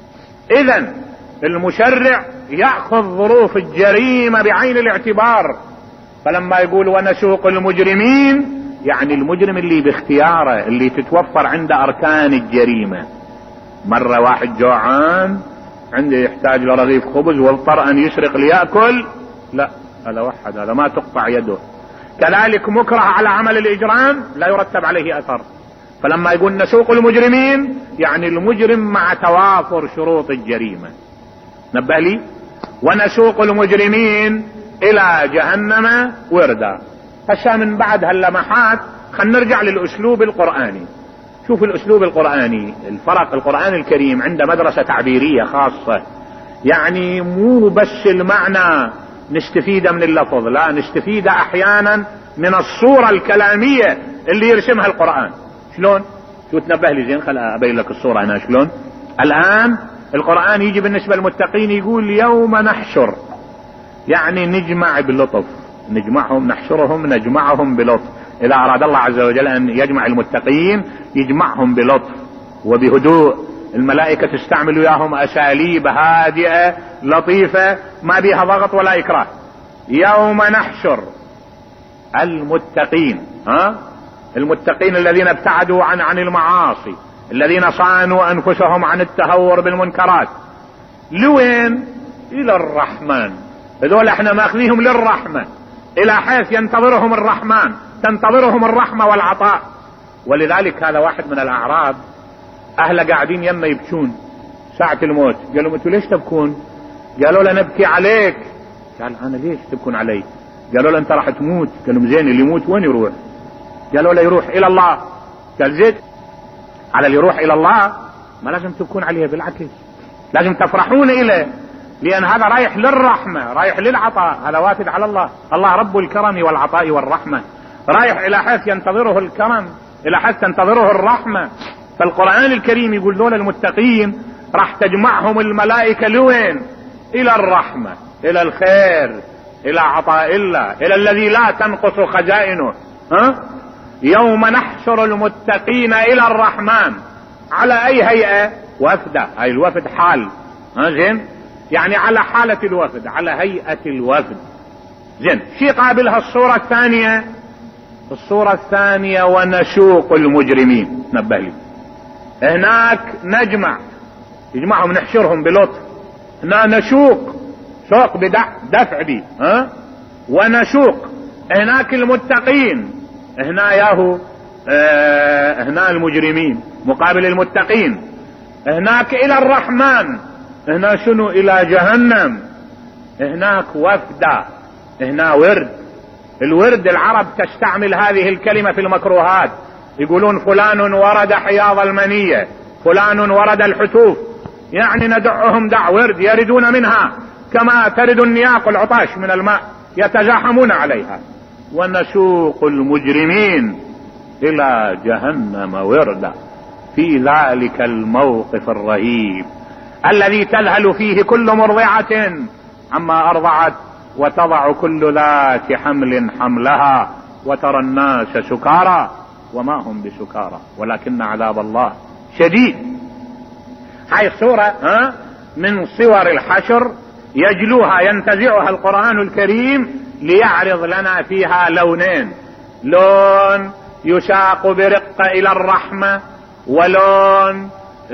اذن المشرع يأخذ ظروف الجريمة بعين الاعتبار. فلما يقول ونسوق المجرمين، يعني المجرم اللي باختياره، اللي تتوفر عنده اركان الجريمة. مرة واحد جوعان عنده يحتاج لرغيف خبز واضطر ان يسرق ليأكل، لا، هذا وحد، هذا ما تقطع يده. كذلك مكره على عمل الاجرام لا يرتب عليه اثر. فلما يقول نسوق المجرمين يعني المجرم مع توافر شروط الجريمة. نبه لي. ونسوق المجرمين الى جهنم وردا. هسه من بعد هاللمحات خلينا نرجع للاسلوب القرآني. شوف الاسلوب القرآني، الفرق. القرآن الكريم عنده مدرسة تعبيرية خاصة، يعني مو بس المعنى نستفيد من اللفظ، لا نستفيد احيانا من الصورة الكلامية اللي يرسمها القرآن. شلون؟ شو تنبه لي زين، خل ابين لك الصورة هنا شلون. الان القرآن يجي بالنسبة للمتقين يقول يوم نحشر، يعني نجمع بلطف، نجمعهم، نحشرهم نجمعهم بلطف. اذا اراد الله عز وجل ان يجمع المتقين يجمعهم بلطف وبهدوء. الملائكة تستعمل وياهم اساليب هادئة لطيفة ما بيها ضغط ولا اكراه. يوم نحشر المتقين، ها المتقين الذين ابتعدوا عن عن المعاصي، الذين صانوا انفسهم عن التهور بالمنكرات، لوين؟ الى الرحمن. هذول احنا ماخذيهم للرحمة، الى حيث ينتظرهم الرحمن، تنتظرهم الرحمة والعطاء. ولذلك هذا واحد من الاعراب اهله قاعدين يما يبكون ساعة الموت. قالوا انتوا ليش تبكون؟ قالوا له نبكي عليك. قال انا ليش تبكون علي؟ قالوا له انت راح تموت. قالوا زين اللي يموت وين يروح؟ قالوا له يروح الى الله. قال زين على اللي يروح الى الله ما لازم تبكون عليه، بالعكس لازم تفرحون اليه، لان هذا رايح للرحمة، رايح للعطاء، هذا وافد على الله. الله رب الكرم والعطاء والرحمة، رايح الى حيث ينتظره الكرم، الى حيث تنتظره الرحمة. فالقرآن الكريم يقول دول المتقين راح تجمعهم الملائكة لوين؟ الى الرحمة، الى الخير، الى عطاء الله، الى الذي لا تنقص خزائنه. ها؟ يوم نحشر المتقين الى الرحمن على اي هيئة؟ وفدة، اي الوفد حال. ها زين؟ يعني على حالة الوفد، على هيئة الوفد. زين، شي قابلها الصورة الثانية. الصورة الثانية ونسوق المجرمين. نبه لي. هناك نجمع، يجمعهم نحشرهم بلطف. هنا نسوق، سوق بدع، دفع بي. ها؟ ونسوق. هناك المتقين، هنا ياهو اه هنا المجرمين مقابل المتقين. هناك الى الرحمن، هنا شنو؟ الى جهنم. هناك وفدا، هنا ورد. الورد العرب تستعمل هذه الكلمة في المكروهات، يقولون فلان ورد حياض المنية، فلان ورد الحتوف، يعني ندعهم دع ورد يردون منها كما ترد النياق العطاش من الماء، يتزاحمون عليها. ونسوق المجرمين الى جهنم وردا. في ذلك الموقف الرهيب الذي تذهل فيه كل مرضعة عما ارضعت وتضع كل ذات حمل حملها وترى الناس سكارى وما هم بسكارى ولكن عذاب الله شديد. هاي الصورة ها من صور الحشر يجلوها ينتزعها القرآن الكريم ليعرض لنا فيها لونين، لون يساق برقة الى الرحمة، ولون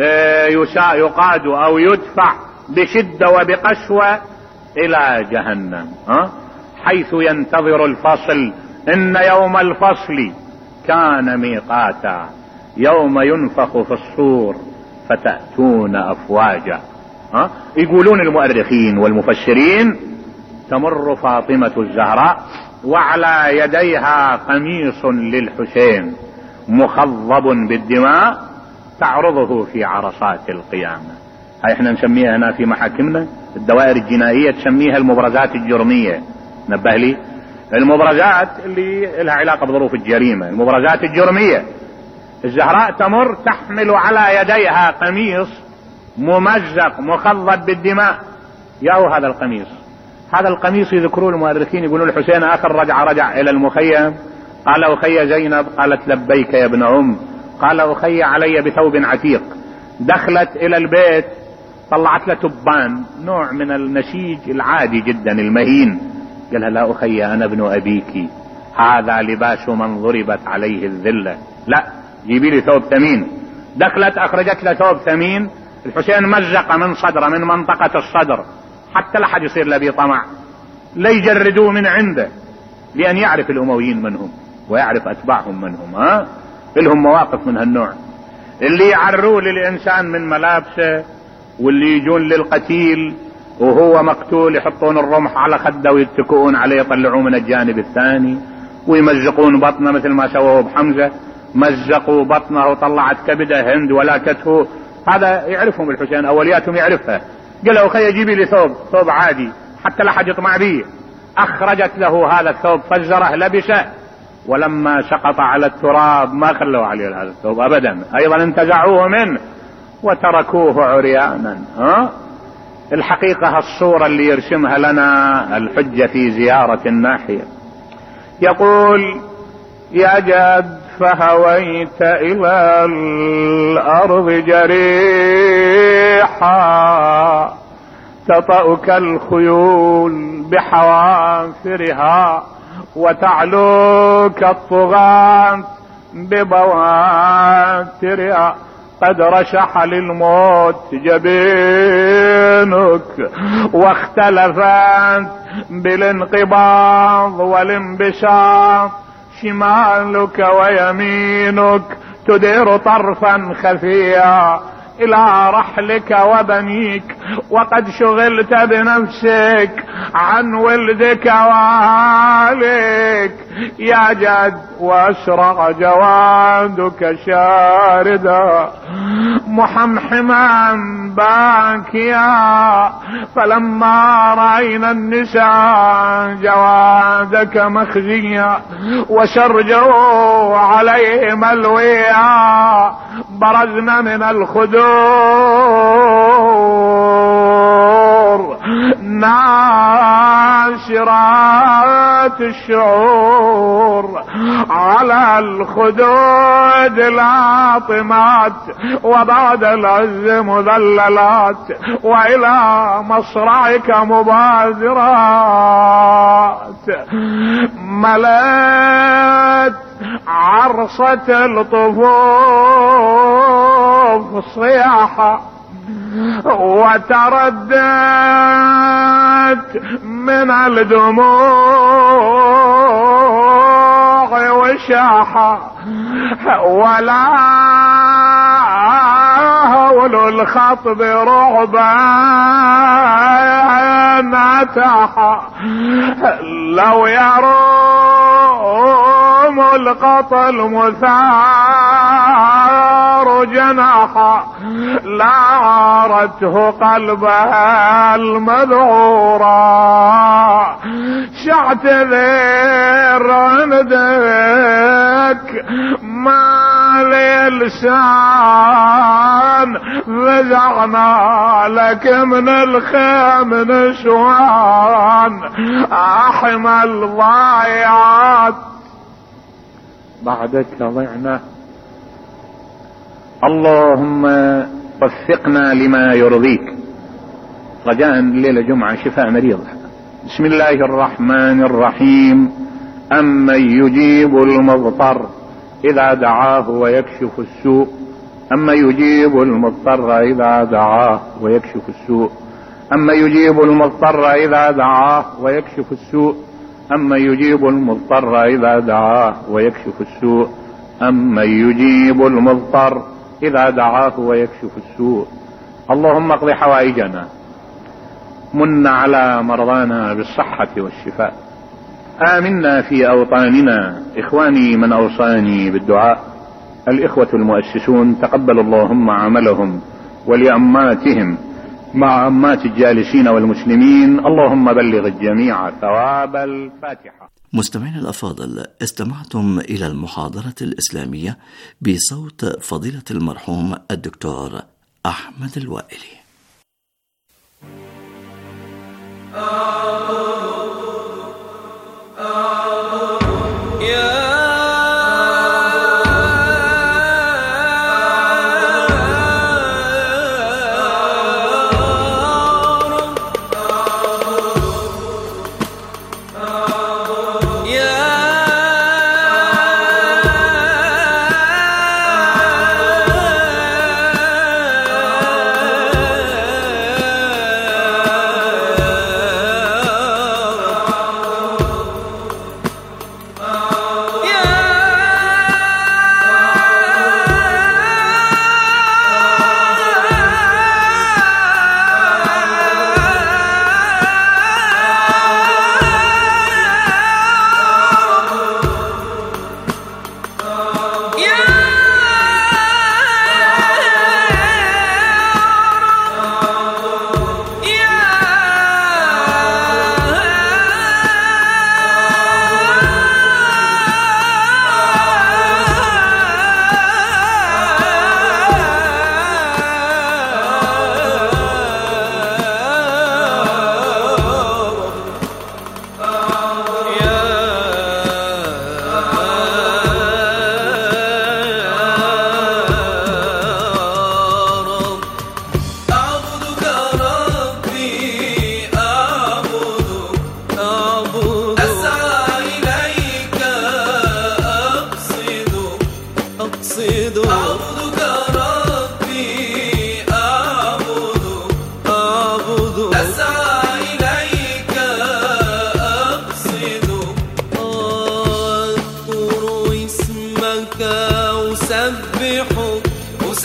يقاد او يدفع بشدة وبقسوة الى جهنم، ها حيث ينتظر الفصل. ان يوم الفصل كان ميقاتا، يوم ينفخ في الصور فتأتون افواجا. ها يقولون المؤرخين والمفسرين تمر فاطمة الزهراء وعلى يديها قميص للحسين مخضب بالدماء تعرضه في عرصات القيامة. هاي احنا نسميها هنا في محاكمنا الدوائر الجنائية تسميها المبرزات الجرمية. نبه لي. المبرزات اللي لها علاقة بظروف الجريمة، المبرزات الجرمية. الزهراء تمر تحمل على يديها قميص ممزق مخضب بالدماء. ياهو هذا القميص، هذا القميص يذكرون المؤرخين يقولون الحسين اخر رجع رجع الى المخيم، قال اخي زينب، قالت لبيك يا ابن ام، قال اخي علي بثوب عتيق. دخلت الى البيت طلعت له تبان نوع من النسيج العادي جدا المهين، قالها لا اخي انا ابن ابيك، هذا لباس من ضربت عليه الذلة، لا جيبي لي ثوب ثمين. دخلت اخرجت له ثوب ثمين. الحسين مزق من صدره من منطقة الصدر حتى لا حد يصير له طمع، لا يجردوه من عنده، لان يعرف الامويين منهم ويعرف اتباعهم منهم. ها لهم مواقف من هالنوع، اللي يعروا للإنسان من ملابسه، واللي يجون للقتيل وهو مقتول يحطون الرمح على خده ويتكئون عليه يطلعوه من الجانب الثاني، ويمزقون بطنه مثل ما سووا بحمزة، مزقوا بطنه وطلعت كبده هند ولاكته. هذا يعرفهم الحسين، اولياتهم يعرفها. قالوا خي جيبي لي ثوب، ثوب عادي حتى لا حد يطمع به. اخرجت له هذا الثوب، فجره لبسه، ولما سقط على التراب ما خلوا عليه هذا الثوب ابدا، ايضا انتزعوه منه وتركوه عريانا. ها الحقيقة الصورة اللي يرسمها لنا الحجة في زيارة الناحية، يقول: يا جد فهويت إلى الأرض جريحا، تطأك الخيول بحوافرها، وتعلوك الطغاة ببواترها، قد رشح للموت جبينك، واختلفت بالانقباض والانبساط شمالك ويمينك، تدير طرفا خفيا إلى رحلك وبنيك، وقد شغلت بنفسك عن ولدك وأهلك. يا جد وأشرق جوادك شاردا، محمحما باكيا، فلما رأينا النساء جوادك مخزيا، وشرجوا عليه ملويا، برزنا من الخدور ناشرات الشعور، على الخدود لاطمات، وبعد العز مذللات، وإلى مصرعك مبادرات. ملأت عرصة الطفوف صياحة، وتردت من الدموع وشاحة، ولا هول الخطب رعبا نتاحا، لو يروم القتل مثار جناحا، لارته قلبها المذعورا. شعتذر عندك ما للسان، فزعنا لك من الخيم نسوان، احمى الضايعات بعدك ضعنا. اللهم وفقنا لما يرضيك. رجاء ليلة جمعة شفاء مريض. بسم الله الرحمن الرحيم. أمن يجيب المضطر إذا دعاه ويكشف السوء، أما يجيب المضطر إذا دعاه ويكشف السوء، أما يجيب المضطر إذا دعاه ويكشف السوء، أما يجيب المضطر إذا دعاه ويكشف السوء، أما يجيب المضطر إذا دعاه ويكشف السوء. اللهم اقض حوائجنا، من على مرضانا بالصحة والشفاء، آمنا في أوطاننا. إخواني من أوصاني بالدعاء الإخوة المؤسسون، تقبل اللهم عملهم ولأماتهم مع أمات الجالسين والمسلمين. اللهم بلغ الجميع ثواب الفاتحة. مستمعين الأفاضل، استمعتم إلى المحاضرة الإسلامية بصوت فضيلة المرحوم الدكتور أحمد الوائلي.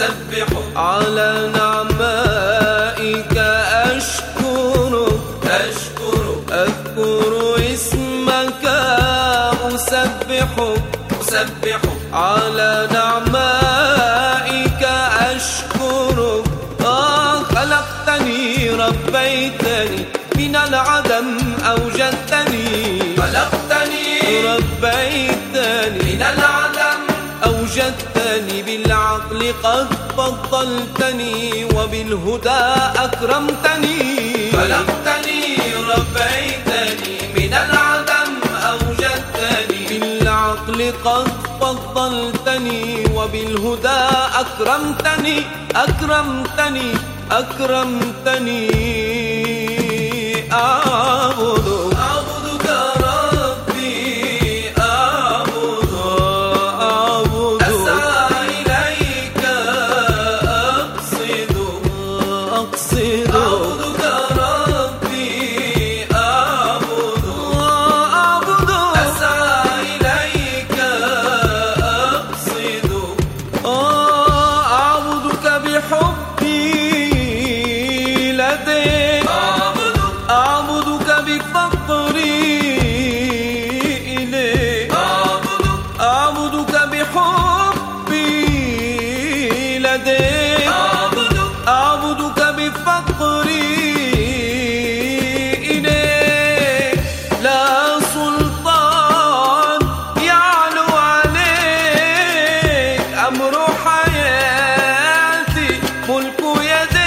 أسبحك على نعمائك أشكرك أشكرك أذكر اسمك أسبحك أسبحك على نعمائك أشكرك. آه خلقتني ربيتني من العدم أوجدتني خلقتني ربيتني من العدم أوجدتني بالعقل قد فضلتني وبالهدى أكرمتني خلقتني ربيتني من العدم أوجدتني بالعقل قد فضلتني وبالهدى أكرمتني أكرمتني أكرمتني أعبدك أعبدك ربي أعبدك أعبدك أسعى إليك أقصد أقصد أعبدك ربي أعبدك أعبدك أسعى إليك أقصد أعبدك بحبي لديك أعبدك بفقري إليك أعبدك بحبي لديك أعبدك بفقري إليك. لا سلطان يعلو عليك أمر حياتي ملك يديك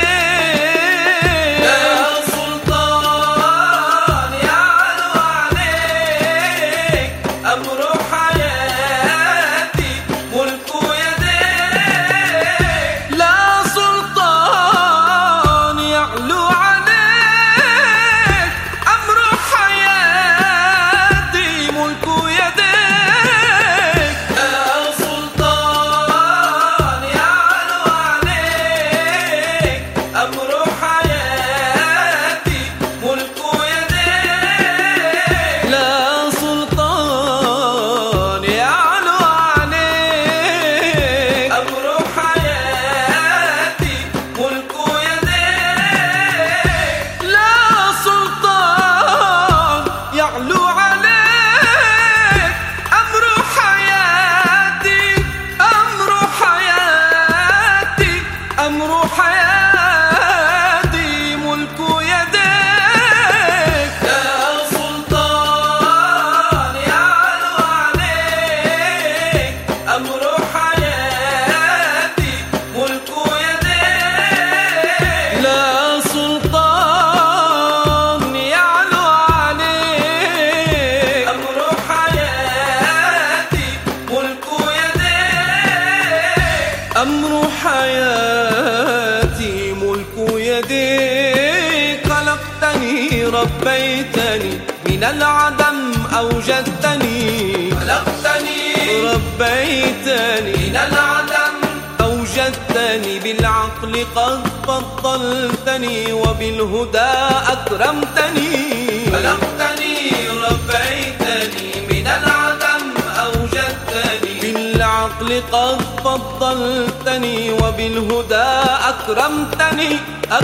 أمر حياتي ملك يديك. خلقتني ربيتني من العدم أوجدتني خلقتني ربيتني من العدم أوجدتني بالعقل قد فضلتني وبالهدى أكرمتني خلقتني ربيتني من العدم أوجدتني بالعقل قد فضلتني وبالهدى أكرمتني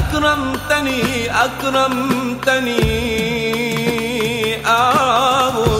أكرمتني أكرمتني أعبد